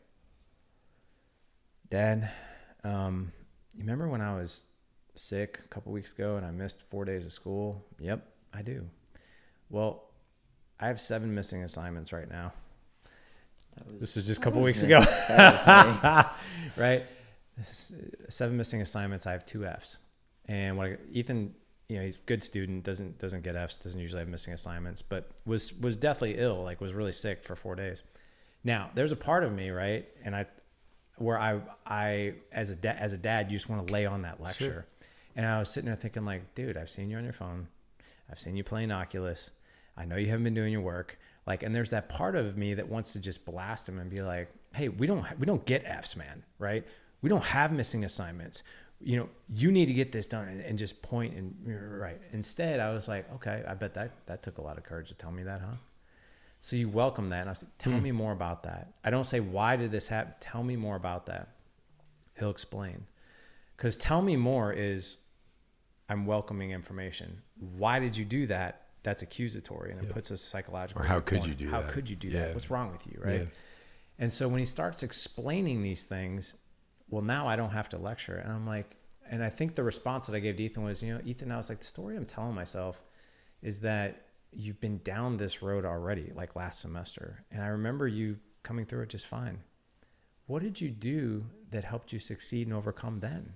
Dad, um, you remember when I was sick a couple weeks ago and I missed four days of school? Yep, I do. Well, I have seven missing assignments right now. That was, this was just a couple weeks me. ago. That was me. Right? Seven missing assignments. I have two Fs. And when I, Ethan, you know, he's a good student, doesn't doesn't get Fs, doesn't usually have missing assignments, but was was deathly ill, like was really sick for four days. Now, there's a part of me, right? And I, where I, I as a da- as a dad, you just want to lay on that lecture. Sure. And I was sitting there thinking, like, dude, I've seen you on your phone. I've seen you playing Oculus. I know you haven't been doing your work. Like, and there's that part of me that wants to just blast him and be like, hey, we don't, we don't get F's, man. Right. We don't have missing assignments. You know, you need to get this done, and, and just point and right. Instead, I was like, okay, I bet that, that took a lot of courage to tell me that, huh? So you welcome that. And I said, tell hmm. me more about that. I don't say, why did this happen? Tell me more about that. He'll explain. Because tell me more is I'm welcoming information. Why did you do that? That's accusatory, and it yep. puts us psychologically. Or how could you do how that? How could you do yeah. that? What's wrong with you, right? Yeah. And so when he starts explaining these things, well, now I don't have to lecture. And I'm like, and I think the response that I gave to Ethan was, you know, Ethan, I was like, the story I'm telling myself is that you've been down this road already, like last semester. And I remember you coming through it just fine. What did you do that helped you succeed and overcome then?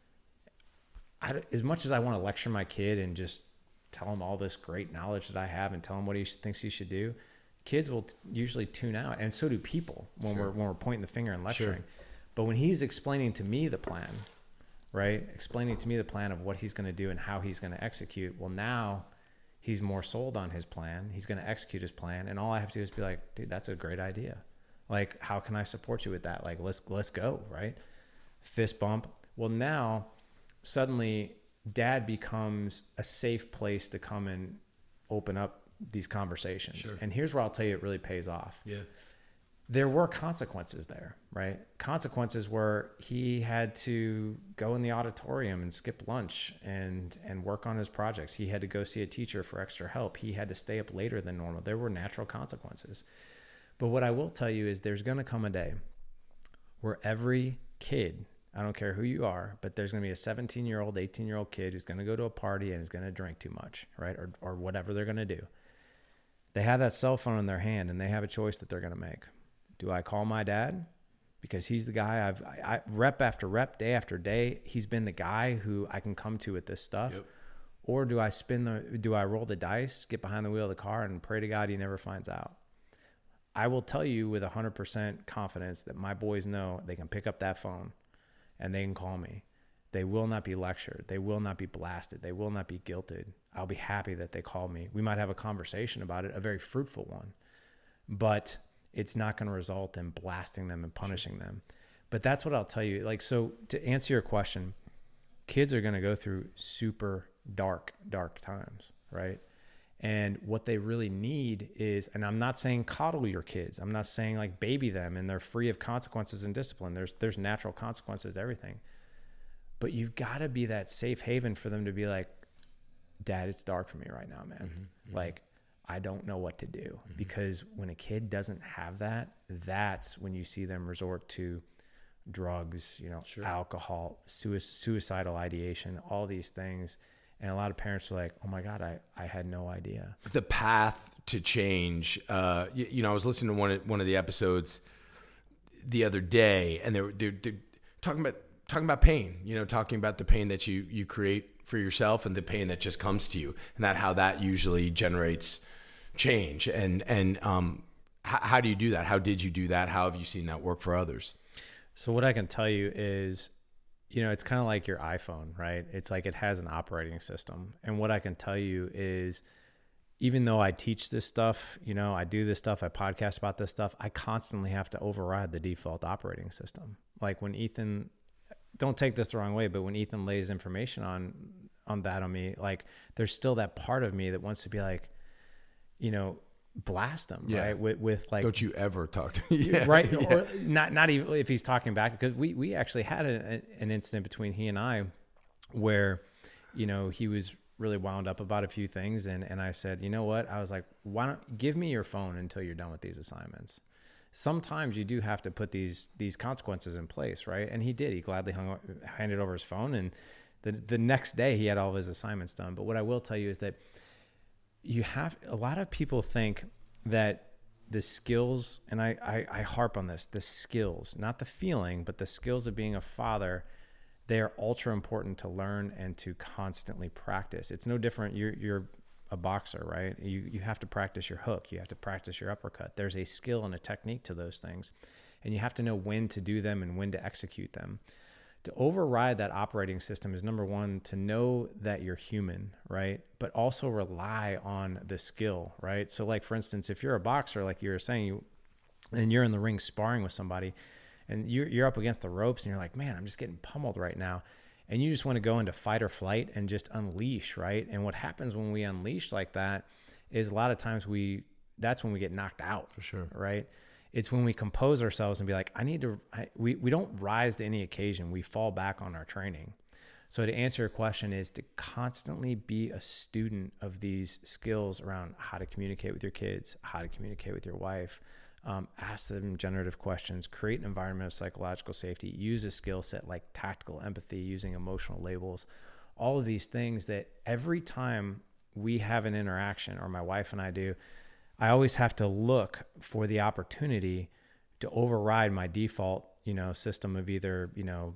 I, as much as I want to lecture my kid and just tell him all this great knowledge that I have and tell him what he thinks he should do, kids will t- usually tune out. And so do people when sure. we're, when we're pointing the finger and lecturing. Sure. But when he's explaining to me the plan, right? Explaining to me the plan of what he's going to do and how he's going to execute. Well, now he's more sold on his plan. He's going to execute his plan. And all I have to do is be like, dude, that's a great idea. Like, how can I support you with that? Like, let's, let's go. Right. Fist bump. Well, now suddenly dad becomes a safe place to come and open up these conversations. Sure. And here's where I'll tell you, it really pays off. Yeah. There were consequences there, right? Consequences where he had to go in the auditorium and skip lunch and, and work on his projects. He had to go see a teacher for extra help. He had to stay up later than normal. There were natural consequences. But what I will tell you is there's going to come a day where every kid, I don't care who you are, but there's going to be a seventeen year old, eighteen year old kid who's going to go to a party and is going to drink too much, right? Or, or whatever they're going to do. They have that cell phone in their hand and they have a choice that they're going to make. Do I call my dad? Because he's the guy I've I, I, rep after rep, day after day. He's been the guy who I can come to with this stuff. Yep. Or do I spin the, do I roll the dice, get behind the wheel of the car and pray to God he never finds out? I will tell you with one hundred percent confidence that my boys know they can pick up that phone and they can call me. They will not be lectured. They will not be blasted. They will not be guilted. I'll be happy that they called me. We might have a conversation about it, a very fruitful one, but it's not going to result in blasting them and punishing sure. them. But that's what I'll tell you. Like, so to answer your question, kids are going to go through super dark, dark times, right? And what they really need is, and I'm not saying coddle your kids. I'm not saying like baby them and they're free of consequences and discipline. There's, there's natural consequences to everything. But you've got to be that safe haven for them to be like, Dad, it's dark for me right now, man. Mm-hmm, mm-hmm. Like, I don't know what to do. Mm-hmm. Because when a kid doesn't have that, that's when you see them resort to drugs, you know, sure. alcohol, suicidal ideation, all these things. And a lot of parents are like, oh my God, I, I had no idea. The path to change. Uh, you, you know, I was listening to one of, one of the episodes the other day, and they were they're, they're talking about talking about pain. You know, talking about the pain that you you create for yourself and the pain that just comes to you, and that how that usually generates change. And and um, how, how do you do that? How did you do that? How have you seen that work for others? So what I can tell you is, you know, it's kind of like your iPhone, right? It's like it has an operating system. And what I can tell you is, even though I teach this stuff, you know, I do this stuff, I podcast about this stuff, I constantly have to override the default operating system. Like when Ethan, don't take this the wrong way, but when Ethan lays information on on that on me, like there's still that part of me that wants to be like, you know, blast him, yeah. right? With, with like, don't you ever talk to me, yeah. right? Yeah. Or not, not even if he's talking back, because we we actually had a, an incident between he and I, where, you know, he was really wound up about a few things, and and I said, you know what? I was like, why don't give me your phone until you're done with these assignments. Sometimes you do have to put these these consequences in place, right? And he did. He gladly hung handed over his phone, and the the next day he had all of his assignments done. But what I will tell you is that you have, a lot of people think that the skills, and I, I, I harp on this, the skills, not the feeling, but the skills of being a father, they are ultra important to learn and to constantly practice. It's no different. You're, you're a boxer, right? You, you have to practice your hook. You have to practice your uppercut. There's a skill and a technique to those things. And you have to know when to do them and when to execute them. To override that operating system is, number one, to know that you're human, right? But also rely on the skill, right? So like, for instance, if you're a boxer, like you were saying, you, and you're in the ring sparring with somebody and you're, you're up against the ropes and you're like, man, I'm just getting pummeled right now. And you just want to go into fight or flight and just unleash, right? And what happens when we unleash like that is a lot of times we, that's when we get knocked out. For sure. Right? It's when we compose ourselves and be like, I need to, I, we, we don't rise to any occasion. We fall back on our training. So to answer your question is to constantly be a student of these skills around how to communicate with your kids, how to communicate with your wife, um, ask them generative questions, create an environment of psychological safety, use a skill set like tactical empathy, using emotional labels, all of these things that every time we have an interaction, or my wife and I do, I always have to look for the opportunity to override my default, you know, system of either, you know,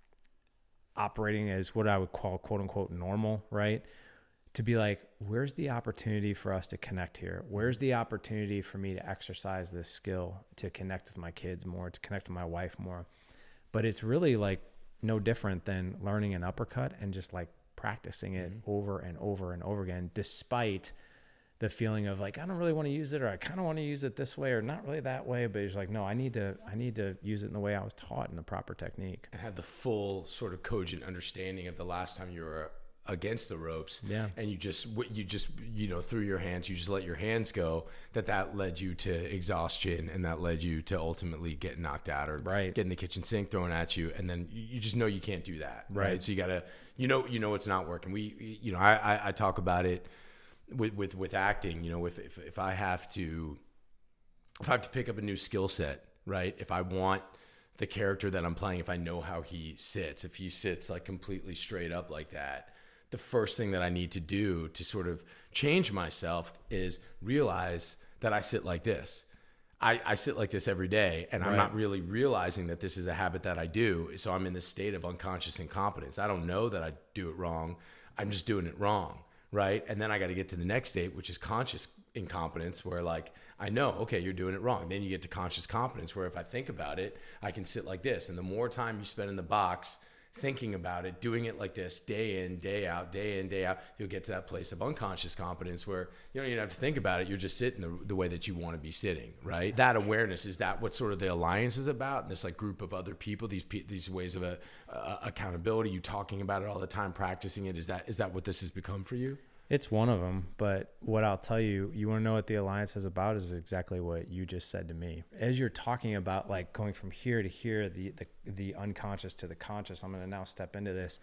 operating as what I would call quote unquote normal, right? To be like, where's the opportunity for us to connect here? Where's the opportunity for me to exercise this skill, to connect with my kids more, to connect with my wife more? But it's really like no different than learning an uppercut and just like practicing it mm-hmm. over and over and over again, despite the feeling of like, I don't really want to use it, or I kind of want to use it this way, or not really that way. But it's like, no, I need to, I need to use it in the way I was taught, in the proper technique. And have the full sort of cogent understanding of the last time you were against the ropes. Yeah. And you just, you just, you know, through your hands, you just let your hands go, that that led you to exhaustion, and that led you to ultimately get knocked out, or right. get in the kitchen sink thrown at you. And then you just know you can't do that. Right. Right. So you gotta, you know, you know, it's not working. We, you know, I, I, I talk about it with, with, with acting, you know, if, if, if I have to, if I have to pick up a new skill set, right? If I want the character that I'm playing, if I know how he sits, if he sits like completely straight up like that, the first thing that I need to do to sort of change myself is realize that I sit like this. I, I sit like this every day, and right. I'm not really realizing that this is a habit that I do. So I'm in this state of unconscious incompetence. I don't know that I do it wrong. I'm just doing it wrong. Right. And then I got to get to the next state, which is conscious incompetence, where like, I know, okay, you're doing it wrong. Then you get to conscious competence, where if I think about it, I can sit like this. And the more time you spend in the box thinking about it, doing it like this day in, day out, day in, day out, you'll get to that place of unconscious competence where you don't even have to think about it. You're just sitting the, the way that you want to be sitting, right? That awareness, is that what sort of the alliance is about? And this like group of other people, these these ways of a, uh, accountability, you talking about it all the time, practicing it, is that is that what this has become for you? It's one of them, but what I'll tell you, you want to know what the Alliance is about, is exactly what you just said to me. As you're talking about like going from here to here, the the, the unconscious to the conscious, I'm going to now step into this.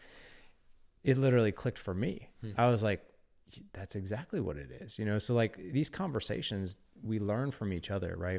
It literally clicked for me. Hmm. I was like, that's exactly what it is. You know, so like these conversations, we learn from each other, right?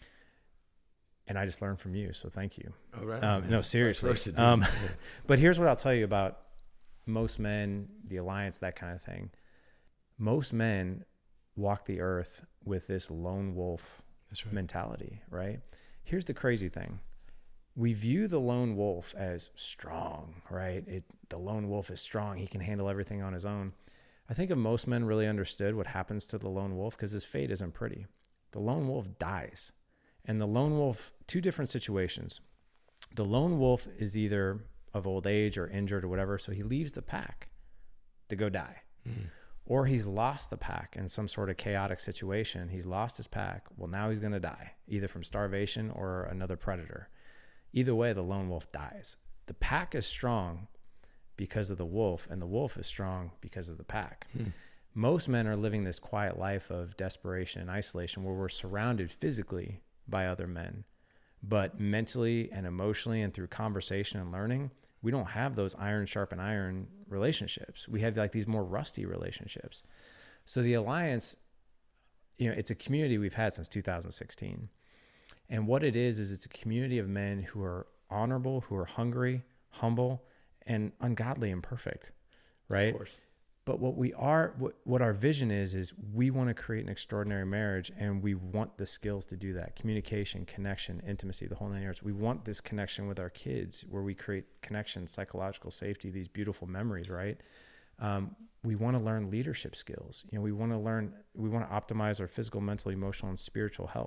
And I just learned from you, so thank you. All right. Um, no, seriously. Um, but here's what I'll tell you about most men, the Alliance, that kind of thing. Most men walk the earth with this lone wolf That's right. mentality, right? Here's the crazy thing. We view the lone wolf as strong, right? It, the lone wolf is strong. He can handle everything on his own. I think if most men really understood what happens to the lone wolf, because his fate isn't pretty, the lone wolf dies. And the lone wolf, two different situations. The lone wolf is either of old age or injured or whatever, so he leaves the pack to go die. Mm. Or he's lost the pack in some sort of chaotic situation. He's lost his pack. Well, now he's going to die, either from starvation or another predator. Either way, the lone wolf dies. The pack is strong because of the wolf, and the wolf is strong because of the pack. Hmm. Most men are living this quiet life of desperation and isolation, where we're surrounded physically by other men, but mentally and emotionally and through conversation and learning, we don't have those iron sharpen iron relationships. We have like these more rusty relationships. So the Alliance, you know, it's a community we've had since two thousand sixteen. And what it is, is it's a community of men who are honorable, who are hungry, humble, and ungodly imperfect, right? Of course. But what we are, what, what our vision is, is we want to create an extraordinary marriage, and we want the skills to do that. Communication, connection, intimacy, the whole nine yards. We want this connection with our kids, where we create connection, psychological safety, these beautiful memories, right? Um, we want to learn leadership skills. You know, we want to learn, we want to optimize our physical, mental, emotional, and spiritual health.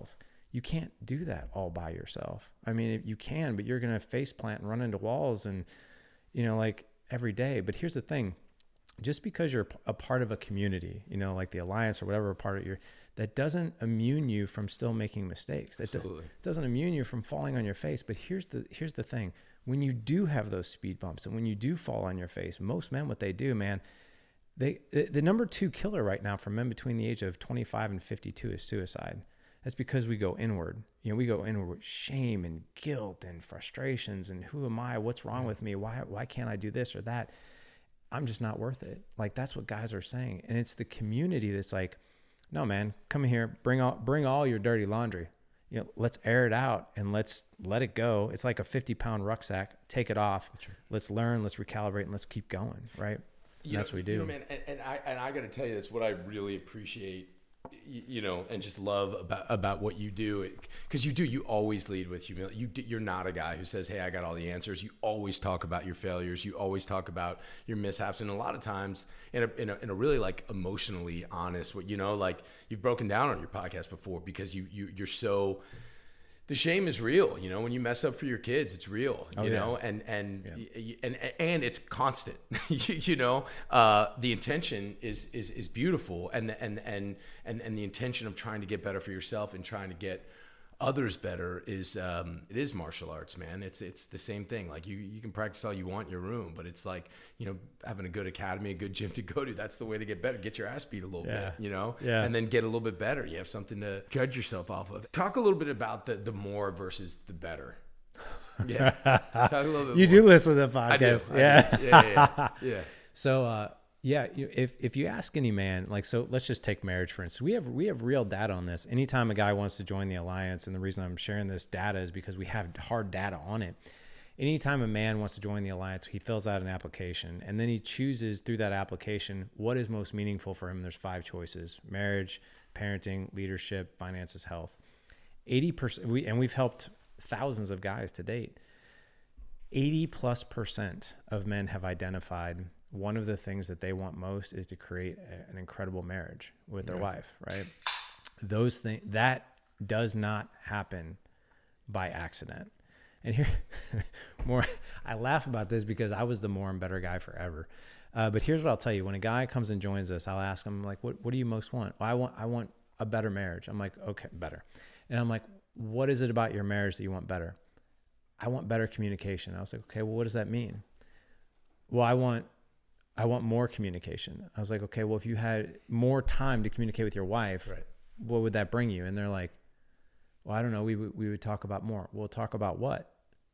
You can't do that all by yourself. I mean, you can, but you're going to face plant and run into walls and, you know, like every day. But here's the thing. Just because you're a part of a community, you know, like the Alliance or whatever part of your, that doesn't immune you from still making mistakes. That Absolutely. doesn't immune you from falling on your face. But here's the, here's the thing. When you do have those speed bumps and when you do fall on your face, most men, what they do, man, they, the, the number two killer right now for men between the age of twenty-five and fifty-two is suicide. That's because we go inward. You know, we go inward with shame and guilt and frustrations and who am I? What's wrong with me? Why, why can't I do this or that? I'm just not worth it. Like, that's what guys are saying. And it's the community that's like, no, man, come in here, bring all, bring all your dirty laundry. You know, let's air it out and let's let it go. It's like a fifty pound rucksack, take it off. Right. Let's learn, let's recalibrate, and let's keep going. Right. You that's know, what we do. You know, man, and, and I, and I got to tell you, that's what I really appreciate, you know, and just love about, about what you do. Because you do, you always lead with humility. You, you're not a guy who says, hey, I got all the answers. You always talk about your failures. You always talk about your mishaps. And a lot of times in a, in a, in a really like emotionally honest, you know, like you've broken down on your podcast before because you, you, you're so, the shame is real, you know, when you mess up for your kids, it's real, you oh, yeah. know, and, and, yeah. and, and it's constant, you know, uh, the intention is, is, is beautiful. And, and, and, and, and the intention of trying to get better for yourself and trying to get others better is, um, it is martial arts, man. It's, it's the same thing. Like you, you can practice all you want in your room, but it's like, you know, having a good academy, a good gym to go to, that's the way to get better. Get your ass beat a little yeah. bit, you know, yeah. and then get a little bit better. You have something to judge yourself off of. Talk a little bit about the, the more versus the better. Yeah. Talk a little bit you more. do listen to the podcast. I do. Yeah. I do. Yeah, yeah, yeah. yeah. So, uh, yeah, if if you ask any man, like, so let's just take marriage, for instance. We have we have real data on this. Anytime a guy wants to join the Alliance, and the reason I'm sharing this data is because we have hard data on it. Anytime a man wants to join the Alliance, he fills out an application, and then he chooses through that application what is most meaningful for him. There's five choices: marriage, parenting, leadership, finances, health. eighty percent, we, and we've helped thousands of guys to date. eighty plus percent of men have identified one of the things that they want most is to create a, an incredible marriage with their right. wife, right? Those things, that does not happen by accident. And here, more, I laugh about this because I was the more and better guy forever. Uh, but here's what I'll tell you. When a guy comes and joins us, I'll ask him, like, what, what do you most want? Well, I want, I want a better marriage. I'm like, okay, better. And I'm like, what is it about your marriage that you want better? I want better communication. I was like, okay, well, what does that mean? Well, I want, I want more communication. I was like, okay, well, if you had more time to communicate with your wife, right. what would that bring you? And they're like, well, I don't know. We would, we would talk about more. We'll talk about what?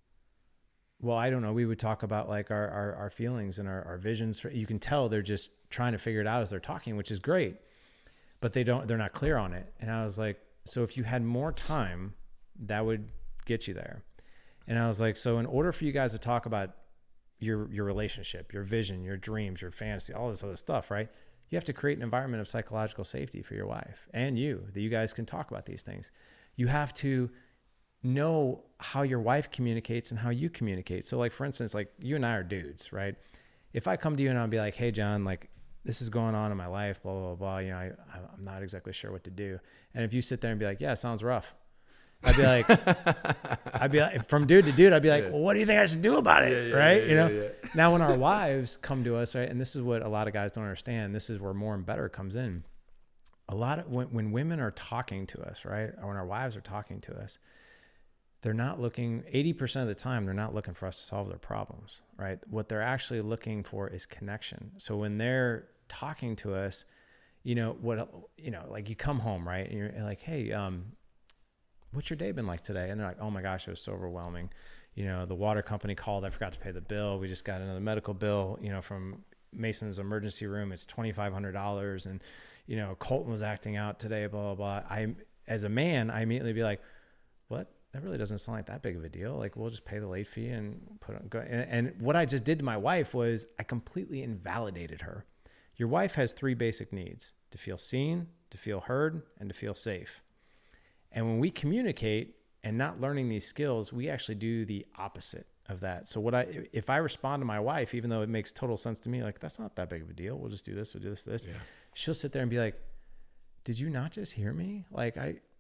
Well, I don't know. We would talk about like our, our, our feelings and our, our visions. For, you can tell they're just trying to figure it out as they're talking, which is great, but they don't, they're not clear on it. And I was like, so if you had more time, that would get you there. And I was like, so in order for you guys to talk about your, your relationship, your vision, your dreams, your fantasy, all this other stuff, right? You have to create an environment of psychological safety for your wife and you, that you guys can talk about these things. You have to know how your wife communicates and how you communicate. So like, for instance, like you and I are dudes, right? If I come to you and I'll be like, hey, John, like this is going on in my life, blah, blah, blah, blah. You know, I, I'm not exactly sure what to do. And if you sit there and be like, yeah, it sounds rough. I'd be like, I'd be like, from dude to dude, I'd be like, yeah. well, what do you think I should do about it? Yeah, yeah, right. Yeah, you know, yeah, yeah. Now when our wives come to us, right. And this is what a lot of guys don't understand. This is where more and better comes in. A lot of when, when women are talking to us, right. Or when our wives are talking to us, they're not looking, eighty percent of the time, they're not looking for us to solve their problems, right? What they're actually looking for is connection. So when they're talking to us, you know, what, you know, like you come home, right? And you're like, hey, um, what's your day been like today? And they're like, oh my gosh, it was so overwhelming. You know, the water company called, I forgot to pay the bill. We just got another medical bill, you know, from Mason's emergency room. It's twenty-five hundred dollars. And, you know, Colton was acting out today, blah, blah, blah. I, as a man, I immediately be like, what? That really doesn't sound like that big of a deal. Like, we'll just pay the late fee and put it, go. And, and what I just did to my wife was I completely invalidated her. Your wife has three basic needs: to feel seen, to feel heard, and to feel safe. And when we communicate and not learning these skills, we actually do the opposite of that. So what I, if I respond to my wife, even though it makes total sense to me, like, that's not that big of a deal. We'll just do this, we'll do this, this. Yeah. She'll sit there and be like, did you not just hear me? Like, I,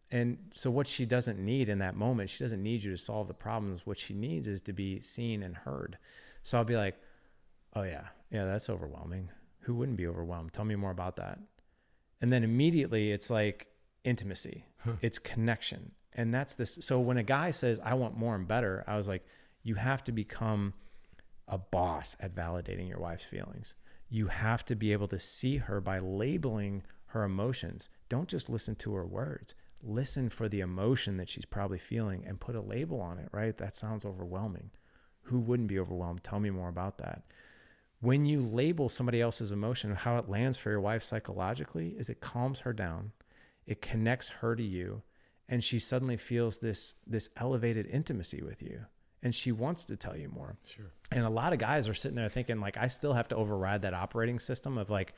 And so what she doesn't need in that moment, she doesn't need you to solve the problems. What she needs is to be seen and heard. So I'll be like, oh yeah, yeah, that's overwhelming. Who wouldn't be overwhelmed? Tell me more about that. And then immediately it's like intimacy, huh. It's connection. And that's this. So when a guy says, I want more and better, I was like, you have to become a boss at validating your wife's feelings. You have to be able to see her by labeling her emotions. Don't just listen to her words. Listen for the emotion that she's probably feeling and put a label on it, right? That sounds overwhelming. Who wouldn't be overwhelmed? Tell me more about that. When you label somebody else's emotion, how it lands for your wife psychologically is it calms her down. It connects her to you. And she suddenly feels this, this elevated intimacy with you. And she wants to tell you more. Sure. And a lot of guys are sitting there thinking, like, I still have to override that operating system of like,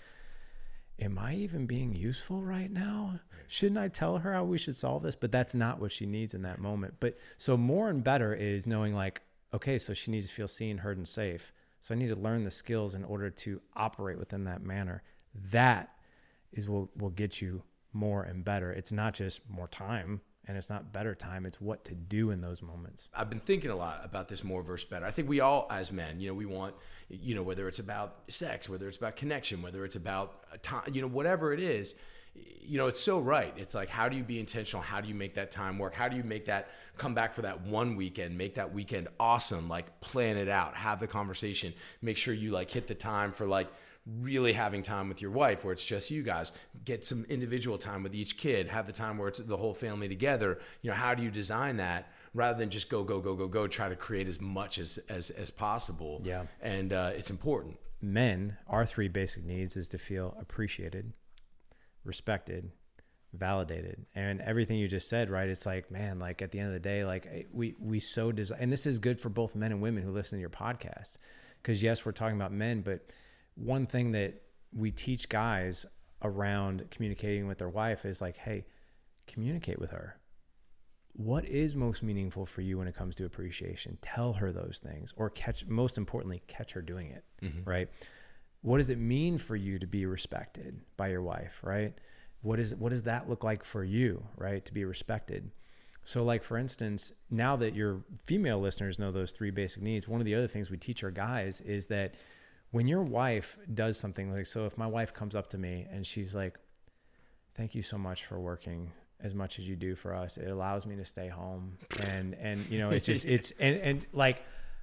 am I even being useful right now? Shouldn't I tell her how we should solve this? But that's not what she needs in that moment. But so more and better is knowing like, okay, so she needs to feel seen, heard, and safe. So I need to learn the skills in order to operate within that manner. That is what will get you more and better. It's not just more time. And it's not better time. It's what to do in those moments. I've been thinking a lot about this more versus better. I think we all, as men, you know, we want, you know, whether it's about sex, whether it's about connection, whether it's about time, you know, whatever it is, you know, it's so right. It's like, how do you be intentional? How do you make that time work? How do you make that come back for that one weekend, make that weekend awesome, like plan it out, have the conversation, make sure you like hit the time for like, really having time with your wife where it's just you guys, get some individual time with each kid, have the time where it's the whole family together. You know, how do you design that rather than just go, go, go, go, go, try to create as much as, as, as possible. Yeah. And uh, it's important. Men, our three basic needs is to feel appreciated, respected, validated. And everything you just said, right? It's like, man, like at the end of the day, like we, we so design, and this is good for both men and women who listen to your podcast. Cause yes, we're talking about men, but one thing that we teach guys around communicating with their wife is like, hey, communicate with her. What is most meaningful for you when it comes to appreciation? Tell her those things, or catch, most importantly, catch her doing it, mm-hmm. right? What does it mean for you to be respected by your wife, right? What is, what does that look like for you, right? To be respected. So like, for instance, now that your female listeners know those three basic needs, one of the other things we teach our guys is that when your wife does something like, so if my wife comes up to me and she's like, thank you so much for working as much as you do for us. It allows me to stay home. And, and, you know, it's just, it's, and, and like,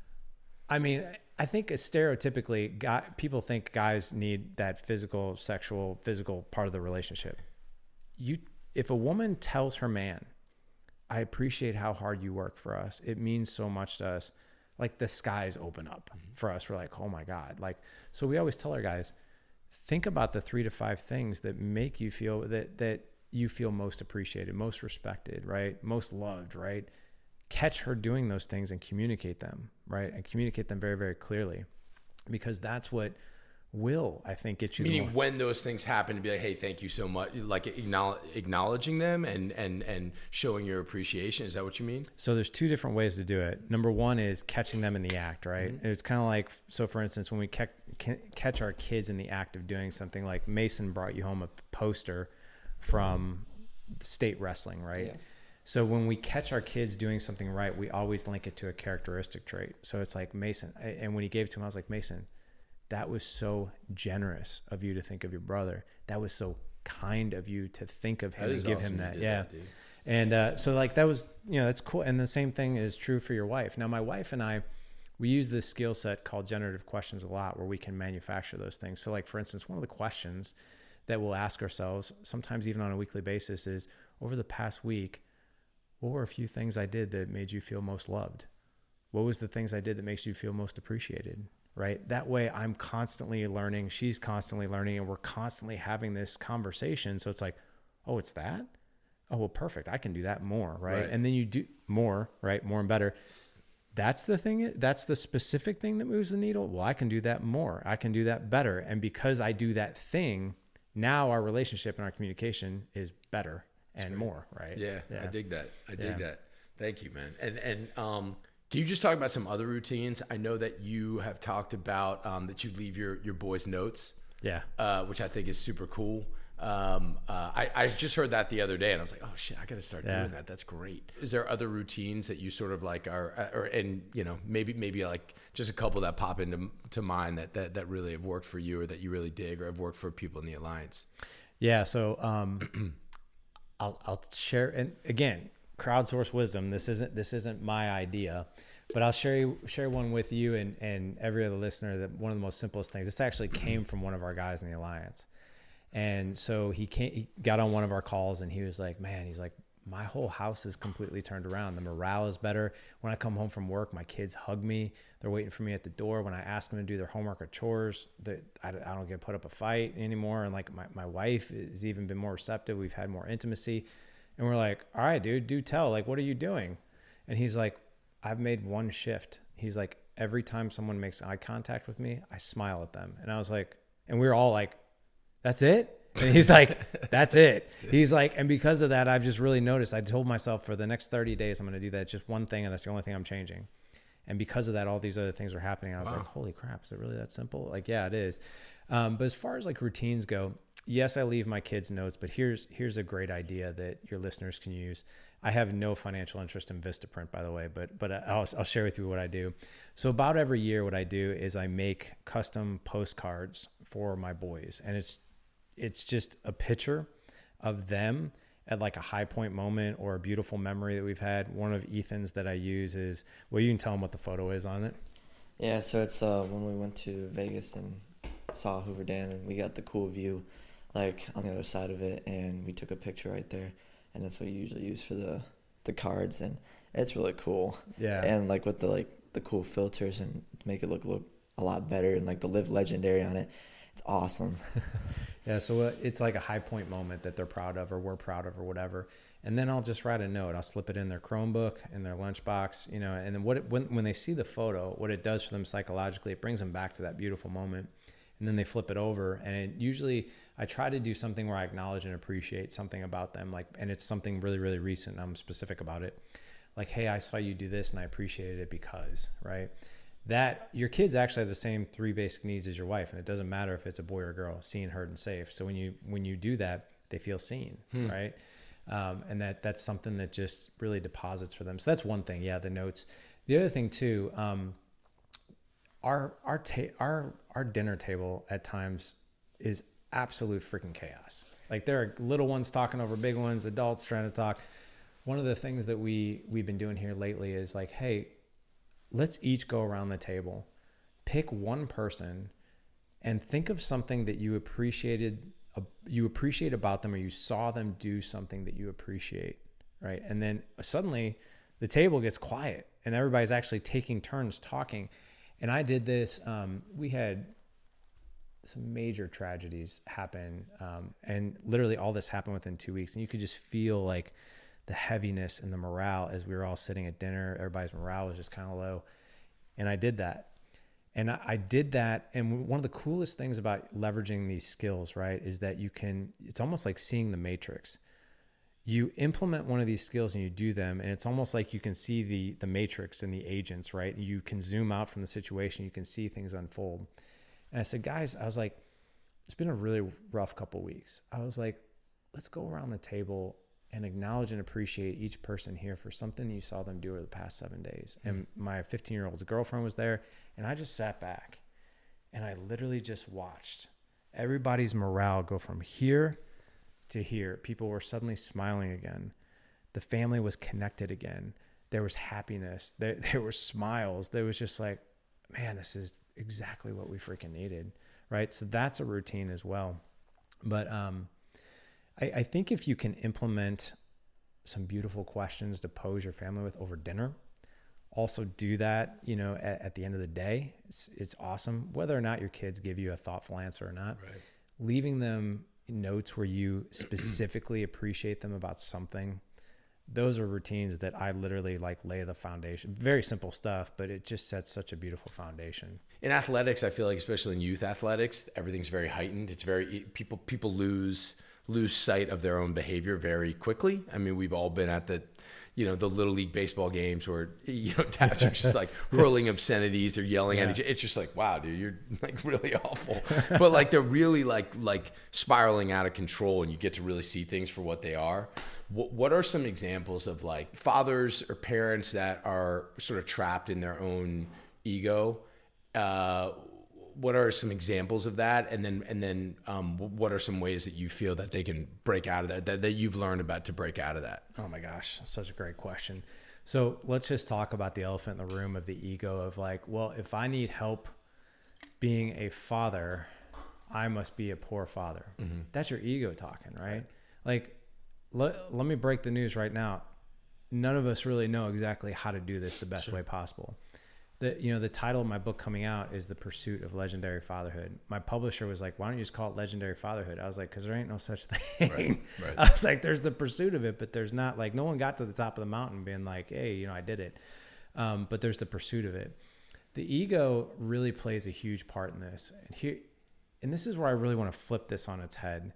I mean, I think stereotypically guy, people think guys need that physical, sexual, physical part of the relationship. You, if a woman tells her man, I appreciate how hard you work for us, it means so much to us. Like the skies open up for us. We're like, oh my God. Like, so we always tell our guys, think about the three to five things that make you feel that, that you feel most appreciated, most respected, right? Most loved, right? Catch her doing those things and communicate them, right? And communicate them very, very clearly, because that's what will, I think, get you. Meaning when those things happen, to be like, hey, thank you so much, like acknowledging them and and and showing your appreciation. Is that what you mean? So there's two different ways to do it. Number one is catching them in the act, right? Mm-hmm. It's kind of like, so for instance, when we catch, catch our kids in the act of doing something, like Mason brought you home a poster from state wrestling, right? Yeah. So when we catch our kids doing something right, we always link it to a characteristic trait. So it's like Mason, and when he gave it to him, I was like, Mason, that was so generous of you to think of your brother. That was so kind of you to think of him and give awesome him that. Yeah. That, and uh, so like that was, you know, that's cool. And the same thing is true for your wife. Now, my wife and I, we use this skill set called generative questions a lot, where we can manufacture those things. So like, for instance, one of the questions that we'll ask ourselves, sometimes even on a weekly basis, is, over the past week, what were a few things I did that made you feel most loved? What was the things I did that makes you feel most appreciated? Right? That way I'm constantly learning, she's constantly learning, and we're constantly having this conversation. So it's like, oh, it's that? Oh, well, perfect. I can do that more. Right. right. And then you do more, right? More and better. That's the thing. That's the specific thing that moves the needle. Well, I can do that more. I can do that better. And because I do that thing, now our relationship and our communication is better and right. more. Right. Yeah, yeah. I dig that. I dig yeah. that. Thank you, man. And, and, um, can you just talk about some other routines? I know that you have talked about um, that you leave your, your boys notes, yeah, uh, which I think is super cool. Um, uh, I, I just heard that the other day and I was like, oh shit, I got to start Yeah. doing that. That's great. Is there other routines that you sort of like are, or, and you know, maybe, maybe like just a couple that pop into to mind that, that, that really have worked for you or that you really dig or have worked for people in the Alliance? Yeah. So, um, I'll, I'll share, and again, crowdsource wisdom. This isn't, this isn't my idea, but I'll share you, share one with you and, and every other listener that one of the most simplest things, this actually came from one of our guys in the Alliance. And so he came, he got on one of our calls and he was like, man, he's like, my whole house is completely turned around. The morale is better. When I come home from work, my kids hug me. They're waiting for me at the door. When I ask them to do their homework or chores, that I, I don't get put up a fight anymore. And like my, my wife has even been more receptive. We've had more intimacy. And we're like, all right, dude, do tell. Like, what are you doing? And he's like, I've made one shift. He's like, every time someone makes eye contact with me, I smile at them. And I was like, and we were all like, that's it? And he's like, that's it. He's like, and because of that, I've just really noticed, I told myself for the next thirty days, I'm going to do that. Just one thing. And that's the only thing I'm changing. And because of that, all these other things are happening. I was wow. like, holy crap. Is it really that simple? Like, yeah, it is. Um, but as far as like routines go, yes, I leave my kids notes, but here's, here's a great idea that your listeners can use. I have no financial interest in Vistaprint, by the way, but, but I'll, I'll share with you what I do. So about every year, what I do is I make custom postcards for my boys. And it's, it's just a picture of them at like a high point moment or a beautiful memory that we've had. One of Ethan's that I use is, well, you can tell them what the photo is on it. Yeah, so it's uh, when we went to Vegas and saw Hoover Dam and we got the cool view like on the other side of it and we took a picture right there. And that's what you usually use for the, the cards. And it's really cool. Yeah. And like with the like the cool filters and make it look, look a lot better and like the Live Legendary on it. It's awesome. Yeah, so uh, it's like a high point moment that they're proud of or we're proud of or whatever. And then I'll just write a note. I'll slip it in their Chromebook, in their lunchbox, you know, and then what it, when, when they see the photo, what it does for them psychologically, it brings them back to that beautiful moment. And then they flip it over. And it usually I try to do something where I acknowledge and appreciate something about them. Like, and it's something really, really recent. I'm specific about it. Like, hey, I saw you do this and I appreciated it because, right? That your kids actually have the same three basic needs as your wife. And it doesn't matter if it's a boy or a girl, seen, heard, and safe. So when you, when you do that, they feel seen, hmm. right? Um, and that that's something that just really deposits for them. So that's one thing. Yeah. The notes. The other thing too, um, our, our, ta- our, our dinner table at times is absolute freaking chaos. Like there are little ones talking over big ones, adults trying to talk. One of the things that we, we've been doing here lately is like, hey, let's each go around the table, pick one person and think of something that you appreciated, uh, you appreciate about them, or you saw them do something that you appreciate. Right. And then suddenly the table gets quiet and everybody's actually taking turns talking. And I did this, um, we had some major tragedies happen. Um, and literally all this happened within two weeks. And you could just feel like the heaviness and the morale as we were all sitting at dinner. Everybody's morale was just kind of low. And I did that. And I, I did that. And one of the coolest things about leveraging these skills, right, is that you can, it's almost like seeing the matrix. You implement one of these skills and you do them. And it's almost like you can see the, the matrix and the agents, right? You can zoom out from the situation. You can see things unfold. And I said, guys, I was like, it's been a really rough couple of weeks. I was like, let's go around the table and acknowledge and appreciate each person here for something you saw them do over the past seven days. Mm-hmm. And my fifteen year old's girlfriend was there and I just sat back and I literally just watched everybody's morale go from here to here. People were suddenly smiling again. The family was connected again. There was happiness. There, there were smiles. There was just like, man, this is exactly what we freaking needed. Right. So that's a routine as well. But, um, I, I think if you can implement some beautiful questions to pose your family with over dinner, also do that, you know, at, at the end of the day, it's, it's awesome. Whether or not your kids give you a thoughtful answer or not, right. Leaving them notes where you specifically appreciate them about something. Those are routines that I literally like lay the foundation. Very simple stuff, but it just sets such a beautiful foundation. In athletics, I feel like, especially in youth athletics, everything's very heightened. It's very, people, people lose lose sight of their own behavior very quickly. I mean, we've all been at the, you know, the little league baseball games where, you know, dads are just like hurling obscenities or yelling yeah. at each other. It's just like, wow, dude, you're like really awful. But like they're really like like spiraling out of control, and you get to really see things for what they are. What, what are some examples of like fathers or parents that are sort of trapped in their own ego? Uh, what are some examples of that? And then, and then, um, what are some ways that you feel that they can break out of that, that, that you've learned about to break out of that? Oh my gosh, such a great question. So let's just talk about the elephant in the room of the ego of like, well, if I need help being a father, I must be a poor father. Mm-hmm. That's your ego talking, right? Like, let, let me break the news right now. None of us really know exactly how to do this the best sure. way possible. The, you know, the title of my book coming out is The Pursuit of Legendary Fatherhood. My publisher was like, why don't you just call it Legendary Fatherhood? I was like, because there ain't no such thing. Right, right. I was like, there's the pursuit of it, but there's not, like, no one got to the top of the mountain being like, hey, you know, I did it. Um, but there's the pursuit of it. The ego really plays a huge part in this. And here, and this is where I really want to flip this on its head.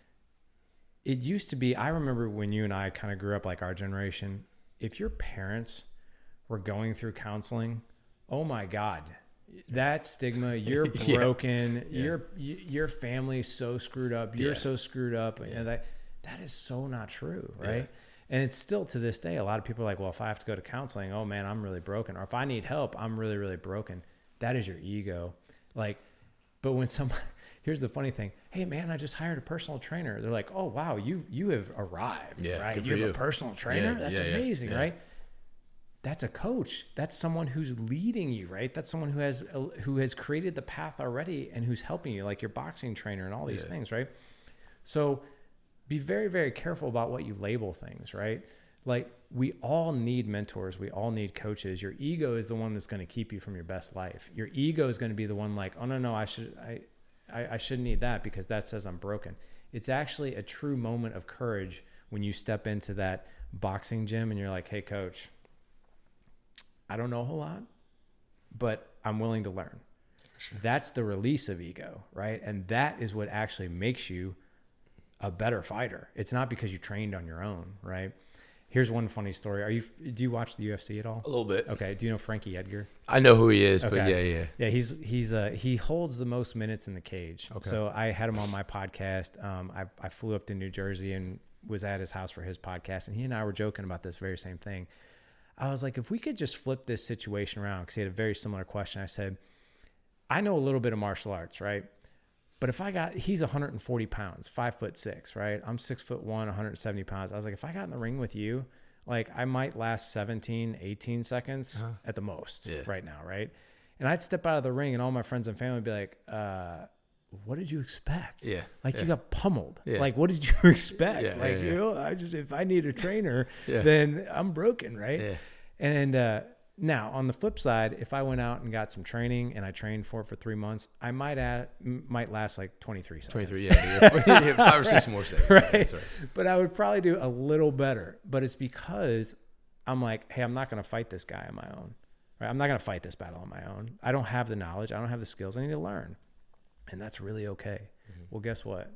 It used to be, I remember when you and I kind of grew up, like our generation, if your parents were going through counseling, oh my God, that stigma, you're broken, yeah. your your family's so screwed up, you're yeah. so screwed up. Yeah. And that that is so not true, right? Yeah. And it's still to this day, a lot of people are like, well, if I have to go to counseling, oh man, I'm really broken. Or if I need help, I'm really, really broken. That is your ego. Like, but when somebody, here's the funny thing. Hey man, I just hired a personal trainer. They're like, oh wow, you you have arrived, yeah, right? Good You for have you. a personal trainer? Yeah, That's yeah, amazing, yeah, yeah. right? That's a coach. That's someone who's leading you, right? That's someone who has who has created the path already and who's helping you, like your boxing trainer and all these yeah. things, right? So be very, very careful about what you label things, right? Like we all need mentors. We all need coaches. Your ego is the one that's going to keep you from your best life. Your ego is going to be the one like, oh no, no, I should, I, I, I shouldn't need that because that says I'm broken. It's actually a true moment of courage when you step into that boxing gym and you're like, hey coach, I don't know a whole lot, but I'm willing to learn. Sure. That's the release of ego, right? And that is what actually makes you a better fighter. It's not because you trained on your own, right? Here's one funny story. Are you, do you watch the U F C at all? A little bit. Okay. Do you know Frankie Edgar? I know who he is, okay. but yeah, yeah. Yeah, he's, he's, uh, he holds the most minutes in the cage. Okay. So I had him on my podcast. Um, I, I flew up to New Jersey and was at his house for his podcast. And he and I were joking about this very same thing. I was like, if we could just flip this situation around, because he had a very similar question. I said, I know a little bit of martial arts, right? But if I got, he's one hundred forty pounds, five foot six, right? I'm six foot one, one hundred seventy pounds. I was like, if I got in the ring with you, like I might last seventeen, eighteen seconds uh-huh. at the most yeah. right now, right? And I'd step out of the ring and all my friends and family would be like, uh, what did you expect? Yeah. Like yeah. you got pummeled. Yeah. Like, what did you expect? Yeah, like, yeah, yeah. you know, I just, if I need a trainer, yeah. then I'm broken. Right. Yeah. And, uh, now on the flip side, if I went out and got some training and I trained for it for three months, I might add, might last like twenty-three seconds. twenty-three. Yeah. yeah five or six more seconds. Right. Yeah, that's right. But I would probably do a little better, but it's because I'm like, hey, I'm not going to fight this guy on my own. Right. I'm not going to fight this battle on my own. I don't have the knowledge. I don't have the skills. I need to learn. And that's really okay. Mm-hmm. Well, guess what?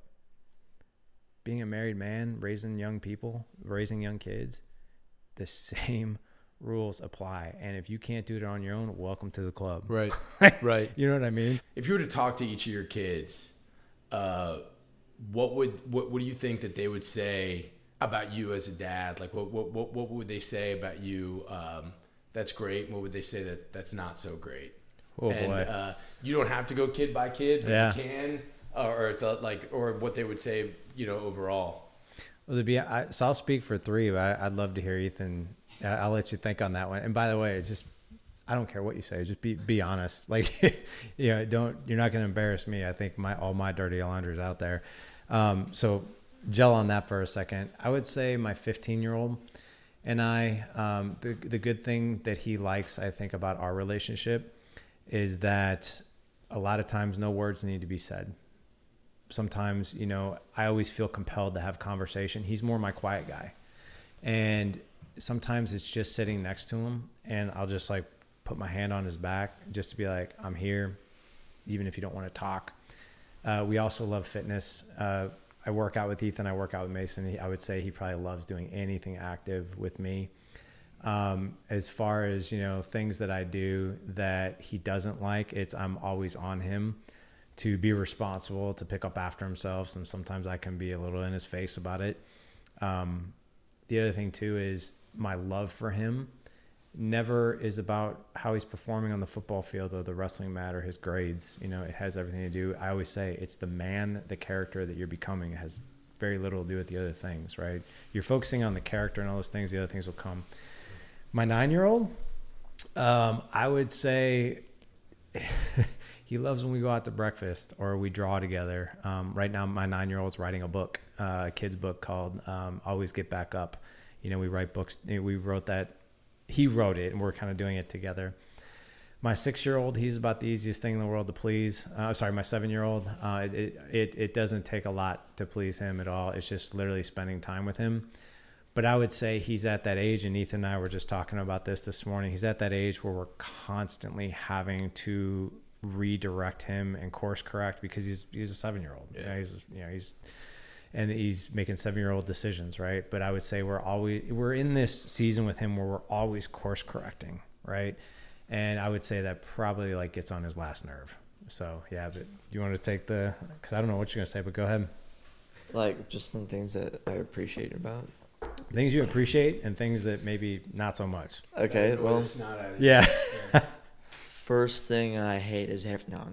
Being a married man, raising young people, raising young kids, the same rules apply. And if you can't do it on your own, welcome to the club. Right, right. You know what I mean? If you were to talk to each of your kids, uh, what would what, what do you think that they would say about you as a dad? Like, what what what, what would they say about you? Um, that's great. What would they say that that's not so great? Oh and, boy. Uh, you don't have to go kid by kid, but yeah. you can, or, or the, like, or what they would say, you know, overall. Well, to be, I, so I'll speak for three, but I, I'd love to hear Ethan. I'll let you think on that one. And by the way, it's just, I don't care what you say. Just be be honest. Like, you know, don't, you're not going to embarrass me. I think my all my dirty laundry is out there. Um, so gel on that for a second. I would say my fifteen-year-old and I, um, the the good thing that he likes, I think, about our relationship is that a lot of times no words need to be said. Sometimes, you know, I always feel compelled to have conversation. He's more my quiet guy. And sometimes it's just sitting next to him and I'll just like put my hand on his back just to be like, I'm here, even if you don't want to talk. Uh, we also love fitness. Uh, I work out with Ethan. I work out with Mason. He, I would say he probably loves doing anything active with me. Um, as far as, you know, things that I do that he doesn't like, it's, I'm always on him to be responsible, to pick up after himself. And sometimes I can be a little in his face about it. Um, the other thing too is my love for him never is about how he's performing on the football field or the wrestling mat or his grades. You know, it has everything to do. I always say it's the man, the character that you're becoming. It has very little to do with the other things, right? You're focusing on the character and all those things. The other things will come. My nine-year-old, um, I would say he loves when we go out to breakfast or we draw together. Um, right now, my nine-year-old's writing a book, uh, a kid's book called um, Always Get Back Up. You know, we write books. We wrote that. He wrote it, and we're kind of doing it together. My six-year-old, he's about the easiest thing in the world to please. Uh, sorry, my seven-year-old, uh, it, it, it doesn't take a lot to please him at all. It's just literally spending time with him. But I would say he's at that age, and Ethan and I were just talking about this this morning. He's at that age where we're constantly having to redirect him and course correct because he's he's a seven-year-old. Yeah. You know, he's you know he's and he's making seven-year-old decisions, right? But I would say we're always we're in this season with him where we're always course correcting, right? And I would say that probably like gets on his last nerve. So yeah, but you want to take the because I don't know what you're gonna say, but go ahead. Like just some things that I appreciate about. Things you appreciate and things that maybe not so much. Okay, well, yeah. First thing I hate is half no.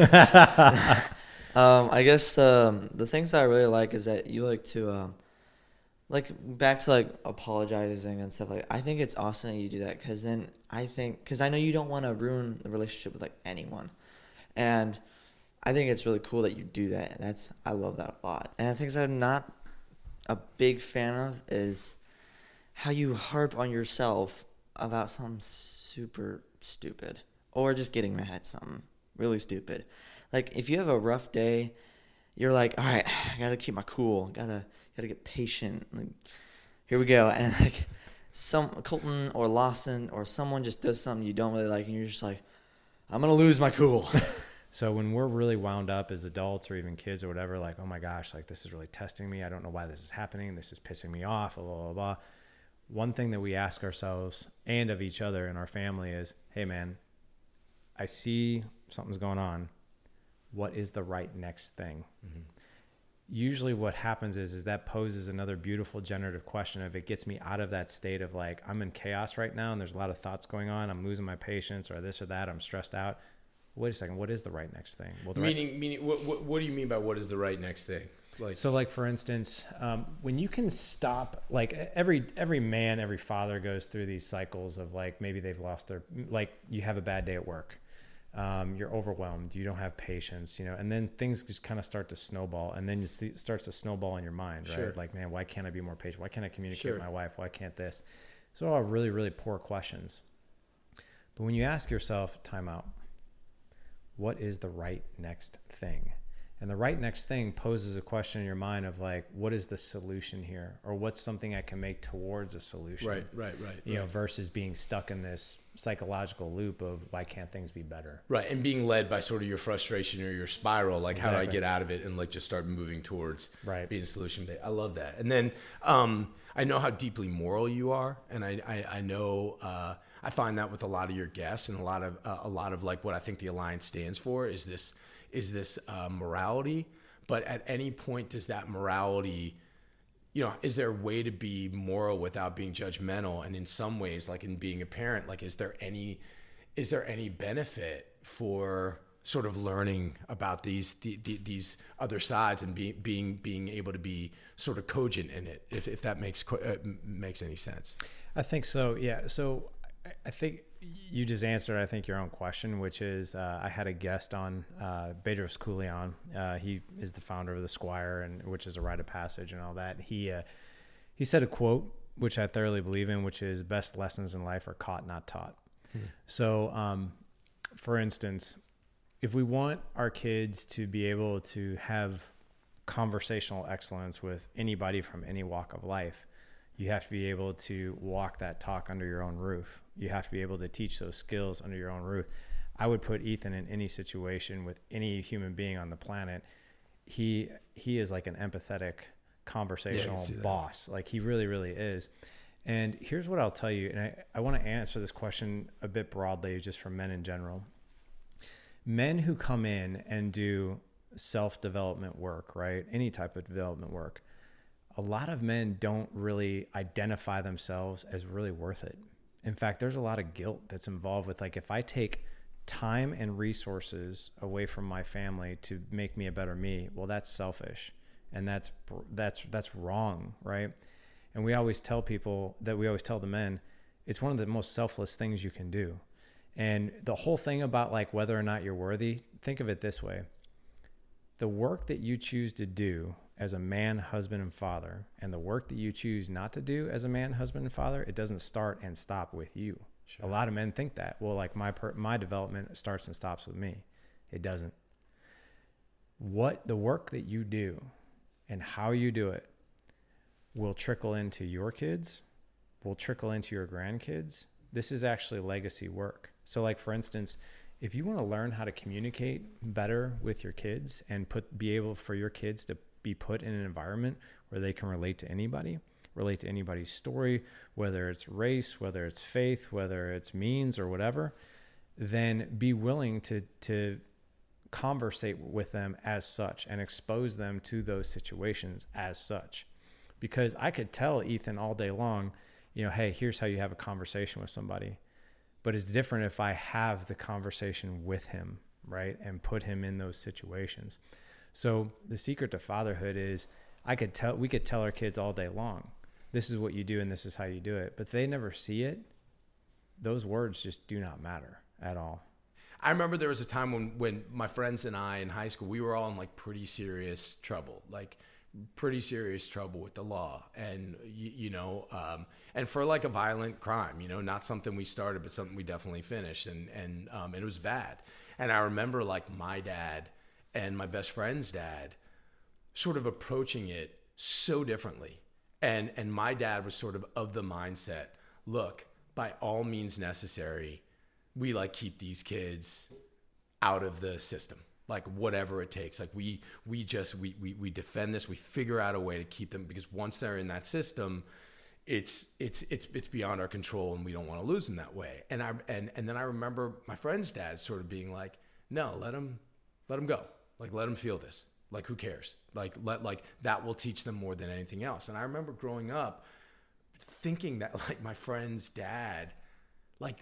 um, I guess um, the things I really like is that you like to, um, like back to like apologizing and stuff like. I think it's awesome that you do that because then I think because I know you don't want to ruin the relationship with like anyone, and I think it's really cool that you do that. And that's I love that a lot. And I think I'm not a big fan of is how you harp on yourself about something super stupid or just getting mad at something really stupid. Like if you have a rough day, you're like, all right, I gotta keep my cool, gotta gotta get patient. Like, here we go, and like some Colton or Lawson or someone just does something you don't really like, and you're just like, I'm gonna lose my cool. So when we're really wound up as adults or even kids or whatever, like, oh my gosh, like this is really testing me. I don't know why this is happening. This is pissing me off, blah, blah, blah, blah. One thing that we ask ourselves and of each other in our family is, hey man, I see something's going on. What is the right next thing? Mm-hmm. Usually what happens is, is that poses another beautiful generative question of it gets me out of that state of like, I'm in chaos right now and there's a lot of thoughts going on. I'm losing my patience or this or that. I'm stressed out. Wait a second. What is the right next thing? Well, the meaning, right... meaning, what, what, what do you mean by what is the right next thing? Like, so, like for instance, um, when you can stop, like every every man, every father goes through these cycles of like maybe they've lost their, like you have a bad day at work, um, you're overwhelmed, you don't have patience, you know, and then things just kind of start to snowball, and then you see, it starts to snowball in your mind, right? Sure. Like, man, why can't I be more patient? Why can't I communicate sure. with my wife? Why can't this? So all really, really poor questions. But when you ask yourself, time out. What is the right next thing? And the right next thing poses a question in your mind of like, what is the solution here? Or what's something I can make towards a solution? Right, right, right. You right. know, versus being stuck in this psychological loop of why can't things be better? Right, and being led by sort of your frustration or your spiral, like exactly. How do I get out of it and like just start moving towards right. being solution based. I love that. And then um, I know how deeply moral you are, and I I, I know uh, I find that with a lot of your guests and a lot of uh, a lot of like what I think the Alliance stands for is this is this uh, morality. But at any point does that morality, you know, is there a way to be moral without being judgmental? And in some ways, like in being a parent, like is there any is there any benefit for sort of learning about these the, the, these other sides and be, being being able to be sort of cogent in it, if if that makes uh, makes any sense? I think so. Yeah. So I think you just answered, I think, your own question, which is uh, I had a guest on, uh, Bedros Koulian. Uh, he is the founder of the Squire, and which is a rite of passage and all that. He uh, he said a quote, which I thoroughly believe in, which is best lessons in life are caught, not taught. Hmm. So, um, for instance, if we want our kids to be able to have conversational excellence with anybody from any walk of life, you have to be able to walk that talk under your own roof. You have to be able to teach those skills under your own roof. I would put Ethan in any situation with any human being on the planet. He he is like an empathetic, conversational yeah, boss. Like he really, really is. And here's what I'll tell you. And I, I want to answer this question a bit broadly, just for men in general. Men who come in and do self-development work, right? Any type of development work. A lot of men don't really identify themselves as really worth it. In fact, there's a lot of guilt that's involved with, like, if I take time and resources away from my family to make me a better me, well, that's selfish. And that's, that's, that's wrong, right? And we always tell people that we always tell the men, it's one of the most selfless things you can do. And the whole thing about like whether or not you're worthy, think of it this way. The work that you choose to do as a man, husband, and father, and the work that you choose not to do as a man, husband, and father, it doesn't start and stop with you. Sure. A lot of men think that. Well, like my per- my development starts and stops with me. It doesn't. What the work that you do and how you do it will trickle into your kids, will trickle into your grandkids. This is actually legacy work. So like, for instance, if you want to learn how to communicate better with your kids and put be able for your kids to be put in an environment where they can relate to anybody, relate to anybody's story, whether it's race, whether it's faith, whether it's means or whatever, then be willing to to conversate with them as such and expose them to those situations as such. Because I could tell Ethan all day long, you know, hey, here's how you have a conversation with somebody. But it's different if I have the conversation with him, right? And put him in those situations. So the secret to fatherhood is I could tell, we could tell our kids all day long, this is what you do and this is how you do it. But they never see it. Those words just do not matter at all. I remember there was a time when, when my friends and I in high school, we were all in like pretty serious trouble, like pretty serious trouble with the law. And, you, you know, um, and for like a violent crime, you know, not something we started, but something we definitely finished. And, and, um, and it was bad. And I remember like my dad and my best friend's dad sort of approaching it so differently. And, and my dad was sort of of the mindset, look, by all means necessary, we like keep these kids out of the system, like whatever it takes. Like we, we just, we, we, we defend this, we figure out a way to keep them, because once they're in that system, it's, it's, it's, it's beyond our control and we don't want to lose them that way. And I, and, and then I remember my friend's dad sort of being like, no, let them, let them go. Like, let them feel this. Like, who cares? Like, let, like that will teach them more than anything else. And I remember growing up thinking that like my friend's dad, like,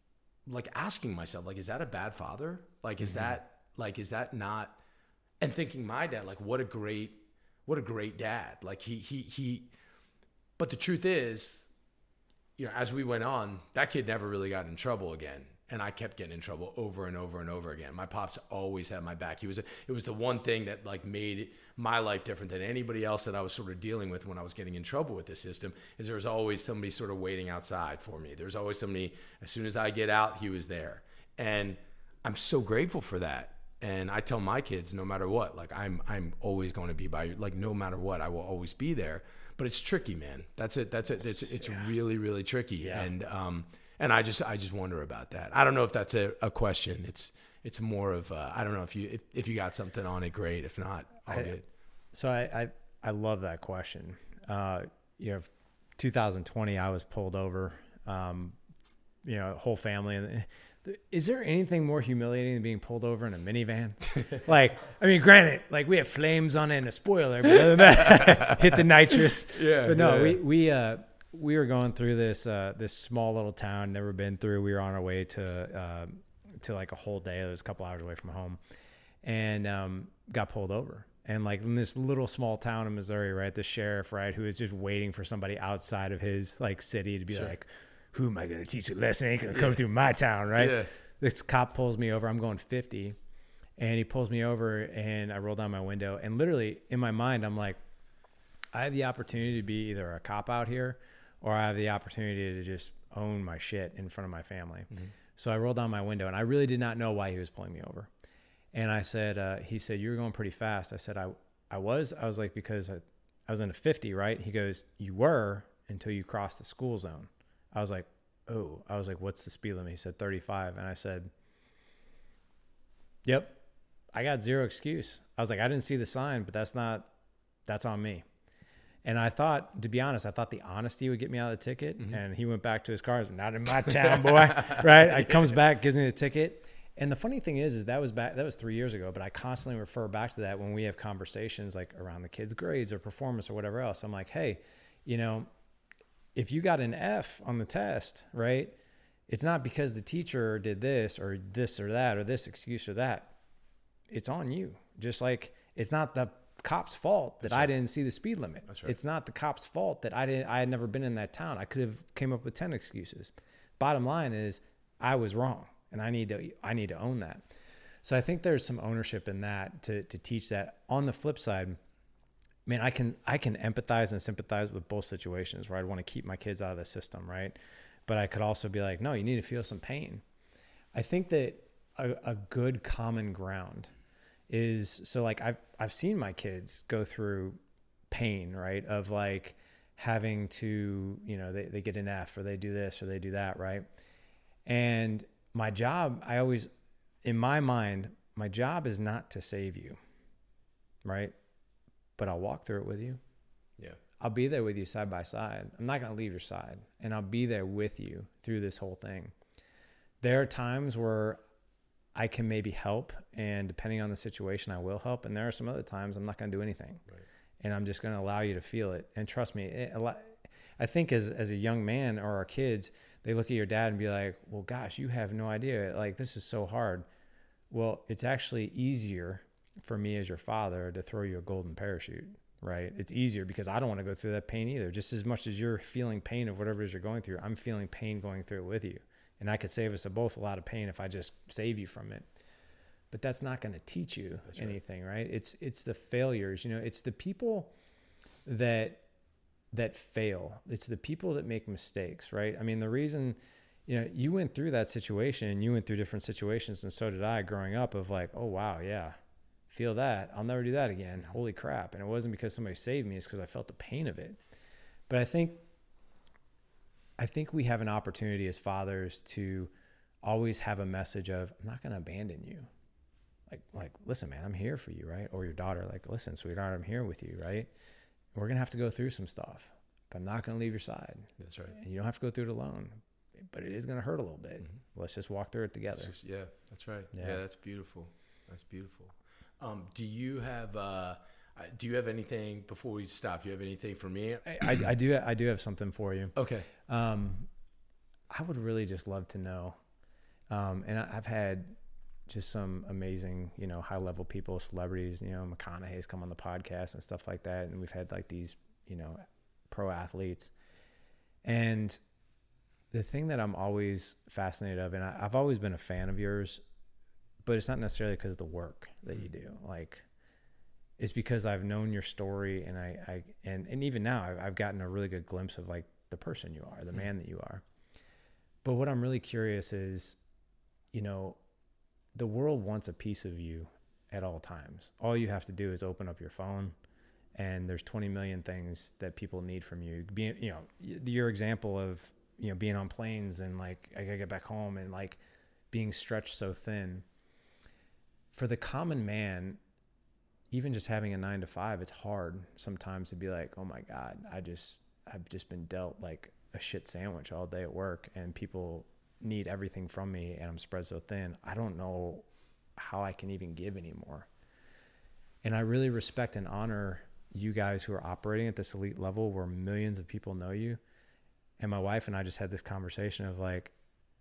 like asking myself, like, is that a bad father? Like, is mm-hmm. that, like, is that not, and thinking my dad, like, what a great, what a great dad. Like he, he, he, but the truth is, you know, as we went on, that kid never really got in trouble again. And I kept getting in trouble over and over and over again. My pops always had my back. He was, a, it was the one thing that like made my life different than anybody else that I was sort of dealing with when I was getting in trouble with the system, is there was always somebody sort of waiting outside for me. There's always somebody, as soon as I get out, he was there. And I'm so grateful for that. And I tell my kids, no matter what, like I'm, I'm always going to be by your, like, no matter what, I will always be there. But it's tricky, man. That's it. That's it. It's, it's yeah. really, really tricky. Yeah. And, um, And I just I just wonder about that. I don't know if that's a, a question. It's it's more of uh, I don't know if you if, if you got something on it, great. If not, all I, good. So I, I I love that question. Uh, you know, two thousand twenty, I was pulled over. Um, you know, whole family. And is there anything more humiliating than being pulled over in a minivan? Like, I mean, granted, like we have flames on it and a spoiler, but other than that, hit the nitrous. Yeah. But no, yeah. we we uh. we were going through this uh, this small little town, never been through. We were on our way to uh, to like a whole day. It was a couple hours away from home, and um, got pulled over. And like in this little small town in Missouri, right, the sheriff, right, who is just waiting for somebody outside of his like city to be sure. like, who am I going to teach a lesson? Ain't going to come yeah. through my town, right? Yeah. This cop pulls me over. I'm going fifty, and he pulls me over, and I roll down my window, and literally in my mind, I'm like, I have the opportunity to be either a cop out here, or I have the opportunity to just own my shit in front of my family. Mm-hmm. So I rolled down my window, and I really did not know why he was pulling me over. And I said, uh, he said, you were going pretty fast. I said, I I was. I was like, because I, I was in a fifty, right? He goes, you were until you crossed the school zone. I was like, oh. I was like, what's the speed limit? He said thirty-five. And I said, yep, I got zero excuse. I was like, I didn't see the sign, but that's not, that's on me. And I thought, to be honest, I thought the honesty would get me out of the ticket. Mm-hmm. And he went back to his car. Not in my town, boy. Right? He comes back, gives me the ticket. And the funny thing is, is that was back, that was three years ago, but I constantly refer back to that when we have conversations like around the kids' grades or performance or whatever else. I'm like, hey, you know, if you got an F on the test, right? It's not because the teacher did this or this or that or this excuse or that. It's on you. Just like it's not the cop's fault that That's I right. didn't see the speed limit. That's right. It's not the cop's fault that I didn't, I had never been in that town. I could have came up with ten excuses. Bottom line is I was wrong. And I need to, I need to own that. So I think there's some ownership in that to, to teach that. On the flip side, man, I can, I can empathize and sympathize with both situations where I'd want to keep my kids out of the system. Right. But I could also be like, no, you need to feel some pain. I think that a, a good common ground is, so like I've, I've seen my kids go through pain, right. Of like having to, you know, they, they get an F or they do this or they do that. Right. And my job, I always, in my mind, my job is not to save you, right? But I'll walk through it with you. Yeah. I'll be there with you side by side. I'm not going to leave your side. And I'll be there with you through this whole thing. There are times where I can maybe help, and depending on the situation, I will help. And there are some other times I'm not going to do anything. Right. And I'm just going to allow you to feel it. And trust me, it, a lot, I think as as a young man or our kids, they look at your dad and be like, well, gosh, you have no idea. Like, this is so hard. Well, it's actually easier for me as your father to throw you a golden parachute, right? It's easier because I don't want to go through that pain either. Just as much as you're feeling pain of whatever it is you're going through, I'm feeling pain going through it with you. And I could save us both a lot of pain if I just save you from it. But that's not going to teach you that's anything, right. right? It's it's the failures. You know, it's the people that that fail. It's the people that make mistakes, right? I mean, the reason, you know, you went through that situation, you went through different situations, and so did I growing up, of like, oh, wow, yeah, feel that. I'll never do that again. Holy crap. And it wasn't because somebody saved me. It's because I felt the pain of it. But I think, I think we have an opportunity as fathers to always have a message of, I'm not going to abandon you. Like, like, listen, man, I'm here for you, right? Or your daughter, like, listen, sweetheart, I'm here with you, right? We're going to have to go through some stuff, but I'm not going to leave your side. That's right. And you don't have to go through it alone, but it is going to hurt a little bit. Mm-hmm. Let's just walk through it together. Just, yeah, that's right. Yeah. yeah, that's beautiful. That's beautiful. Um, do you have, uh, do you have anything before we stop? Do you have anything for me? I, I, I do. I do have something for you. Okay. Um, I would really just love to know. Um, and I, I've had just some amazing, you know, high level people, celebrities, you know, McConaughey's come on the podcast and stuff like that. And we've had like these, you know, pro athletes. And the thing that I'm always fascinated of, and I, I've always been a fan of yours, but it's not necessarily because of the work that you do. Like, it's because I've known your story, and I, I and, and even now I've, I've gotten a really good glimpse of like the person you are, the mm-hmm. man that you are. But what I'm really curious is, you know, the world wants a piece of you at all times. All you have to do is open up your phone, and there's twenty million things that people need from you. Being, you know, your example of, you know, being on planes and like, I gotta get back home, and like being stretched so thin. For the common man, even just having a nine to five, it's hard sometimes to be like, oh my God, I just, I've just been dealt like a shit sandwich all day at work, and people need everything from me, and I'm spread so thin. I don't know how I can even give anymore. And I really respect and honor you guys who are operating at this elite level where millions of people know you. And my wife and I just had this conversation of like,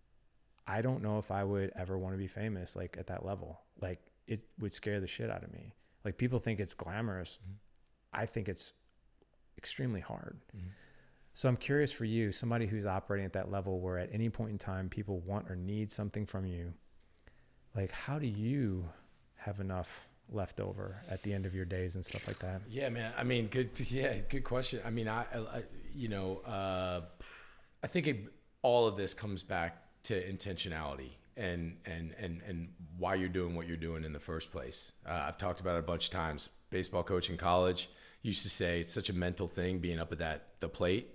I don't know if I would ever want to be famous like at that level. Like, it would scare the shit out of me. Like, people think it's glamorous. Mm-hmm. I think it's extremely hard. Mm-hmm. So I'm curious for you, somebody who's operating at that level where at any point in time people want or need something from you, like, how do you have enough left over at the end of your days and stuff like that? Yeah, man. I mean, good. Yeah, good question. I mean, I, I you know, uh, I think it, all of this comes back to intentionality and and and and why you're doing what you're doing in the first place. Uh, I've talked about it a bunch of times. Baseball coach in college used to say it's such a mental thing being up at that the plate.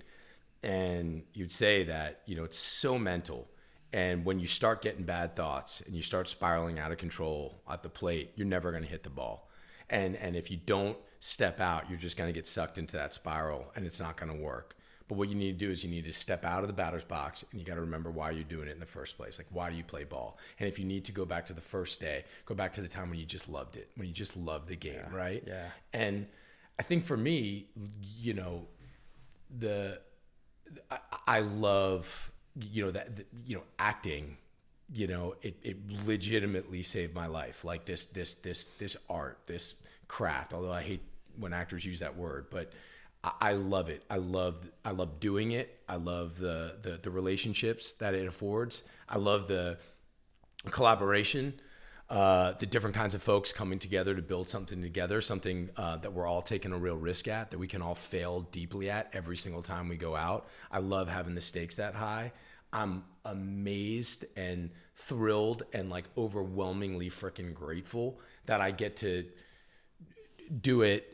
And you'd say that, you know, it's so mental. And when you start getting bad thoughts and you start spiraling out of control at the plate, you're never going to hit the ball. And, and if you don't step out, you're just going to get sucked into that spiral and it's not going to work. But what you need to do is you need to step out of the batter's box and you got to remember why you're doing it in the first place. Like, why do you play ball? And if you need to go back to the first day, go back to the time when you just loved it, when you just loved the game, yeah. right? Yeah. And I think for me, you know, the I, I love, you know, that, the, you know, acting, you know, it, it legitimately saved my life. Like this, this, this, this art, this craft, although I hate when actors use that word, but I love it. I love I love doing it. I love the, the the relationships that it affords. I love the collaboration, uh, the different kinds of folks coming together to build something together, something uh, that we're all taking a real risk at, that we can all fail deeply at every single time we go out. I love having the stakes that high. I'm amazed and thrilled and like overwhelmingly freaking grateful that I get to do it.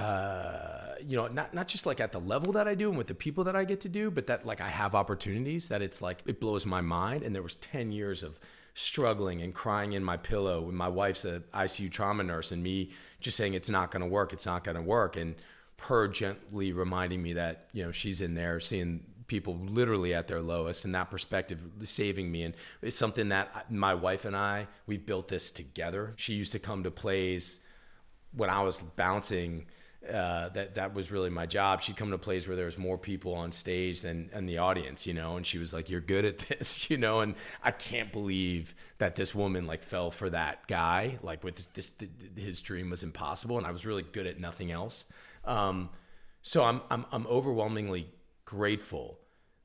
Uh, you know, not, not just like at the level that I do and with the people that I get to do, but that like I have opportunities that it's like, it blows my mind. And there was ten years of struggling and crying in my pillow when my wife's a I C U trauma nurse and me just saying, it's not going to work. It's not going to work. And her gently reminding me that, you know, she's in there seeing people literally at their lowest, and that perspective saving me. And it's something that my wife and I, we built this together. She used to come to plays when I was bouncing. Uh, that that was really my job. She'd come to plays where there was more people on stage than and the audience, you know, and she was like, you're good at this, you know, and I can't believe that this woman like fell for that guy, like with this, this his dream was impossible, and I was really good at nothing else. Um, so I'm I'm I'm overwhelmingly grateful.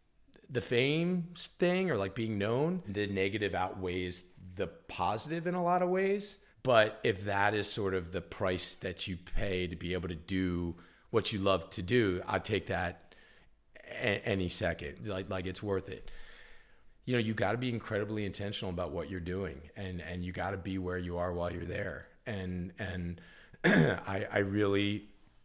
The fame thing, or like being known, the negative outweighs the positive in a lot of ways. But if that is sort of the price that you pay to be able to do what you love to do, I'd take that a- any second. Like, like it's worth it. You know, you got to be incredibly intentional about what you're doing, and, and you got to be where you are while you're there. And and I, I really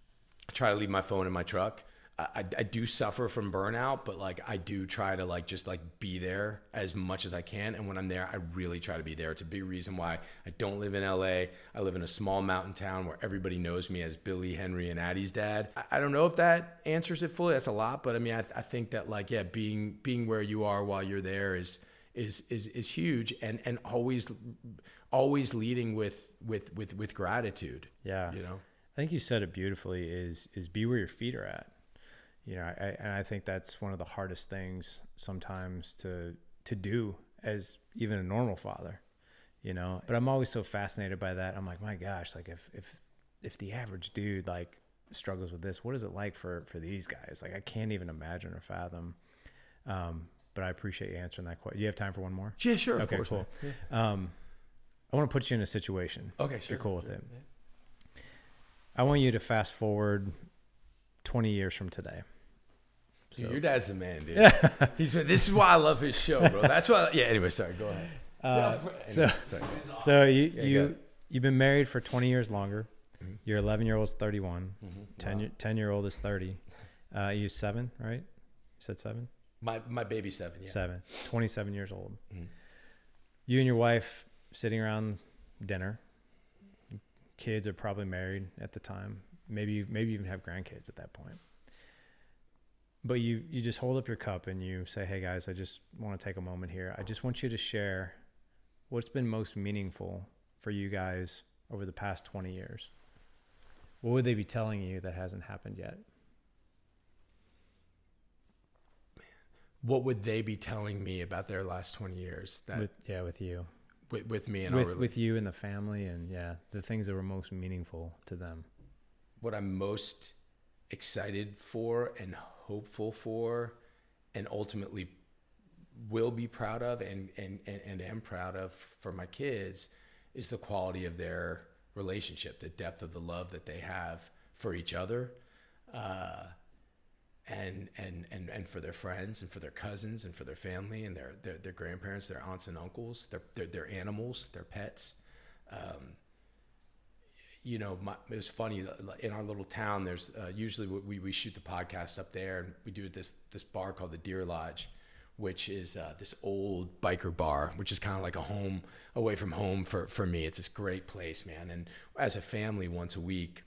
try to leave my phone in my truck. I, I do suffer from burnout, but like I do try to like just like be there as much as I can. And when I'm there, I really try to be there. It's a big reason why I don't live in L A. I live in a small mountain town where everybody knows me as Billy, Henry, and Addie's dad. I, I don't know if that answers it fully. That's a lot, but I mean, I, I think that like, yeah, being being where you are while you're there is is is is huge, and and always always leading with with with with gratitude. Yeah, you know, I think you said it beautifully. Is is be where your feet are at. You know, I, and I think that's one of the hardest things sometimes to to do as even a normal father, you know. But I'm always so fascinated by that. I'm like, my gosh, like if if if the average dude like struggles with this, what is it like for for these guys? Like I can't even imagine or fathom. Um, but I appreciate you answering that question. Do you have time for one more? Yeah, sure. Okay, of course, cool. Yeah. Um, I want to put you in a situation. Okay, if sure. You're cool with sure. it. Yeah. I want you to fast forward twenty years from today. So. Dude, your dad's the man, dude. He's this is why I love his show, bro. That's why. Yeah. Anyway, sorry. Go ahead. Uh, so, anyway, sorry. so you yeah, you you've been married for twenty years longer. Mm-hmm. Your eleven year old's thirty-one. Mm-hmm. ten, Wow. ten year old is thirty. Uh, you seven, right? You said seven. My my baby's seven. Yeah. Seven. twenty-seven years old. Mm-hmm. You and your wife sitting around dinner. Kids are probably married at the time. Maybe maybe even have grandkids at that point. But you, you just hold up your cup and you say, hey, guys, I just want to take a moment here. I just want you to share what's been most meaningful for you guys over the past twenty years. What would they be telling you that hasn't happened yet? What would they be telling me about their last twenty years? That With, yeah, with you. With, with me and with, our with you and the family, and, yeah, the things that were most meaningful to them. What I'm most excited for and hopeful for and ultimately will be proud of and, and, and, and am proud of for my kids is the quality of their relationship, the depth of the love that they have for each other, uh, and, and, and, and for their friends and for their cousins and for their family and their, their, their grandparents, their aunts and uncles, their, their, their animals, their pets. Um, You know, my, it was funny in our little town. There's uh, usually we we shoot the podcast up there, and we do this this bar called the Deer Lodge, which is uh, this old biker bar, which is kind of like a home away from home for, for me. It's this great place, man. And as a family, once a week,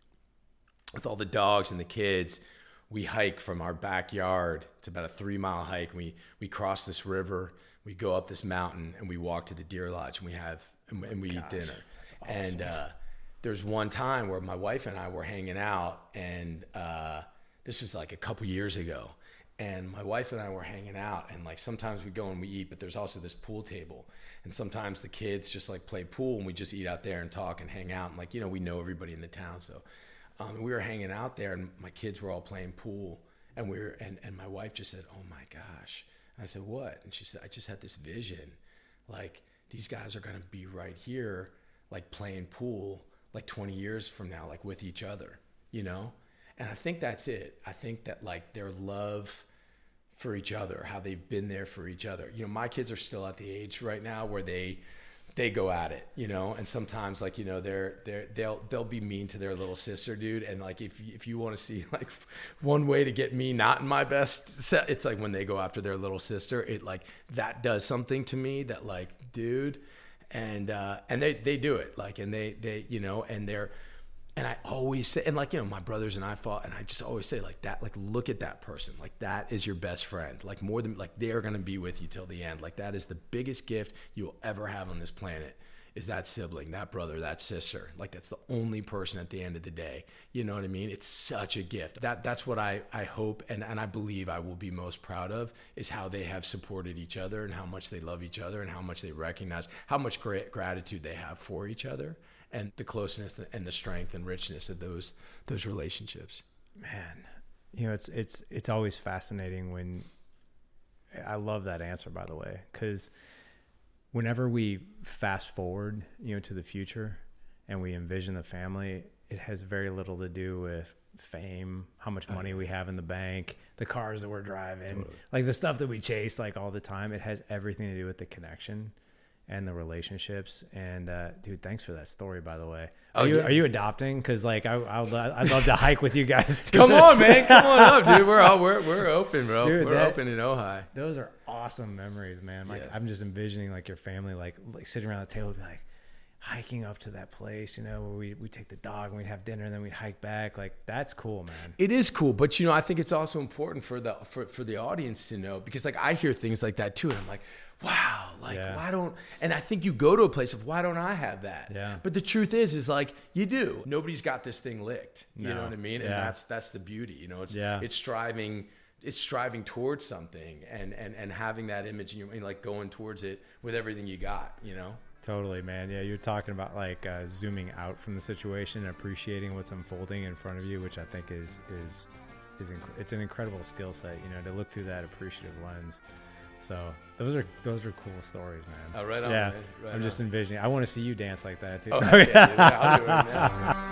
with all the dogs and the kids, we hike from our backyard. It's about a three mile hike. We, we cross this river, we go up this mountain, and we walk to the deer lodge, and we have, and, and we Gosh, eat dinner. That's awesome. And uh, there's one time where my wife and I were hanging out, and uh, this was like a couple years ago. And my wife and I were hanging out, and like sometimes we go and we eat, but there's also this pool table. And sometimes the kids just like play pool, and we just eat out there and talk and hang out. And like, you know, we know everybody in the town. So um, we were hanging out there, and my kids were all playing pool. And we were, and, and my wife just said, "Oh my gosh." And I said, "What?" And she said, "I just had this vision. Like, these guys are going to be right here, like playing pool, like twenty years from now, like with each other, you know?" And I think that's it. I think that like their love for each other, how they've been there for each other. You know, my kids are still at the age right now where they they go at it, you know, and sometimes like, you know, they're they're they'll they'll be mean to their little sister, dude. And like if if you want to see like one way to get me not in my best set, it's like when they go after their little sister. It like that does something to me that like, dude, and uh and they they do it like, and they they you know, and they're And I always say, and like, you know, my brothers and I fought, and I just always say like that, like, look at that person. Like, that is your best friend. Like, more than, like, they're going to be with you till the end. Like, that is the biggest gift you'll ever have on this planet, is that sibling, that brother, that sister. Like, that's the only person at the end of the day. You know what I mean? It's such a gift. That That's what I, I hope, and, and I believe I will be most proud of, is how they have supported each other, and how much they love each other, and how much they recognize, how much great gratitude they have for each other. And the closeness and the strength and richness of those those relationships. Man, you know, it's it's it's always fascinating when, I love that answer, by the way, because whenever we fast forward, you know, to the future and we envision the family, it has very little to do with fame, how much money we have in the bank, the cars that we're driving, totally. Like the stuff that we chase like all the time. It has everything to do with the connection and the relationships. And uh dude, thanks for that story, by the way. Are oh, you yeah. are you adopting? Because like I I'd, I'd love to hike with you guys. Come on, man, come on up, dude. We're all we're we're open, bro. Dude, we're that, open in Ojai. Those are awesome memories, man. Like yeah. I'm just envisioning like your family like like sitting around the table, be like hiking up to that place, you know, where we we take the dog and we'd have dinner and then we'd hike back. Like, that's cool, man. It is cool, but you know, I think it's also important for the for for the audience to know, because like I hear things like that too, and I'm like, wow, like yeah. why don't, and I think you go to a place of, why don't I have that? Yeah. But the truth is, is like, you do. Nobody's got this thing licked. You no. know what I mean? Yeah. And that's that's the beauty. You know, it's yeah. it's striving, it's striving towards something, and and and having that image, and you're like going towards it with everything you got. You know. Totally, man. Yeah, you're talking about like uh, zooming out from the situation and appreciating what's unfolding in front of you, which I think is is is inc- it's an incredible skill set, you know, to look through that appreciative lens. So those are those are cool stories, man. Oh, right on, yeah, man. Right I'm on. just envisioning. I want to see you dance like that too. Oh, yeah, yeah, I'll do it now.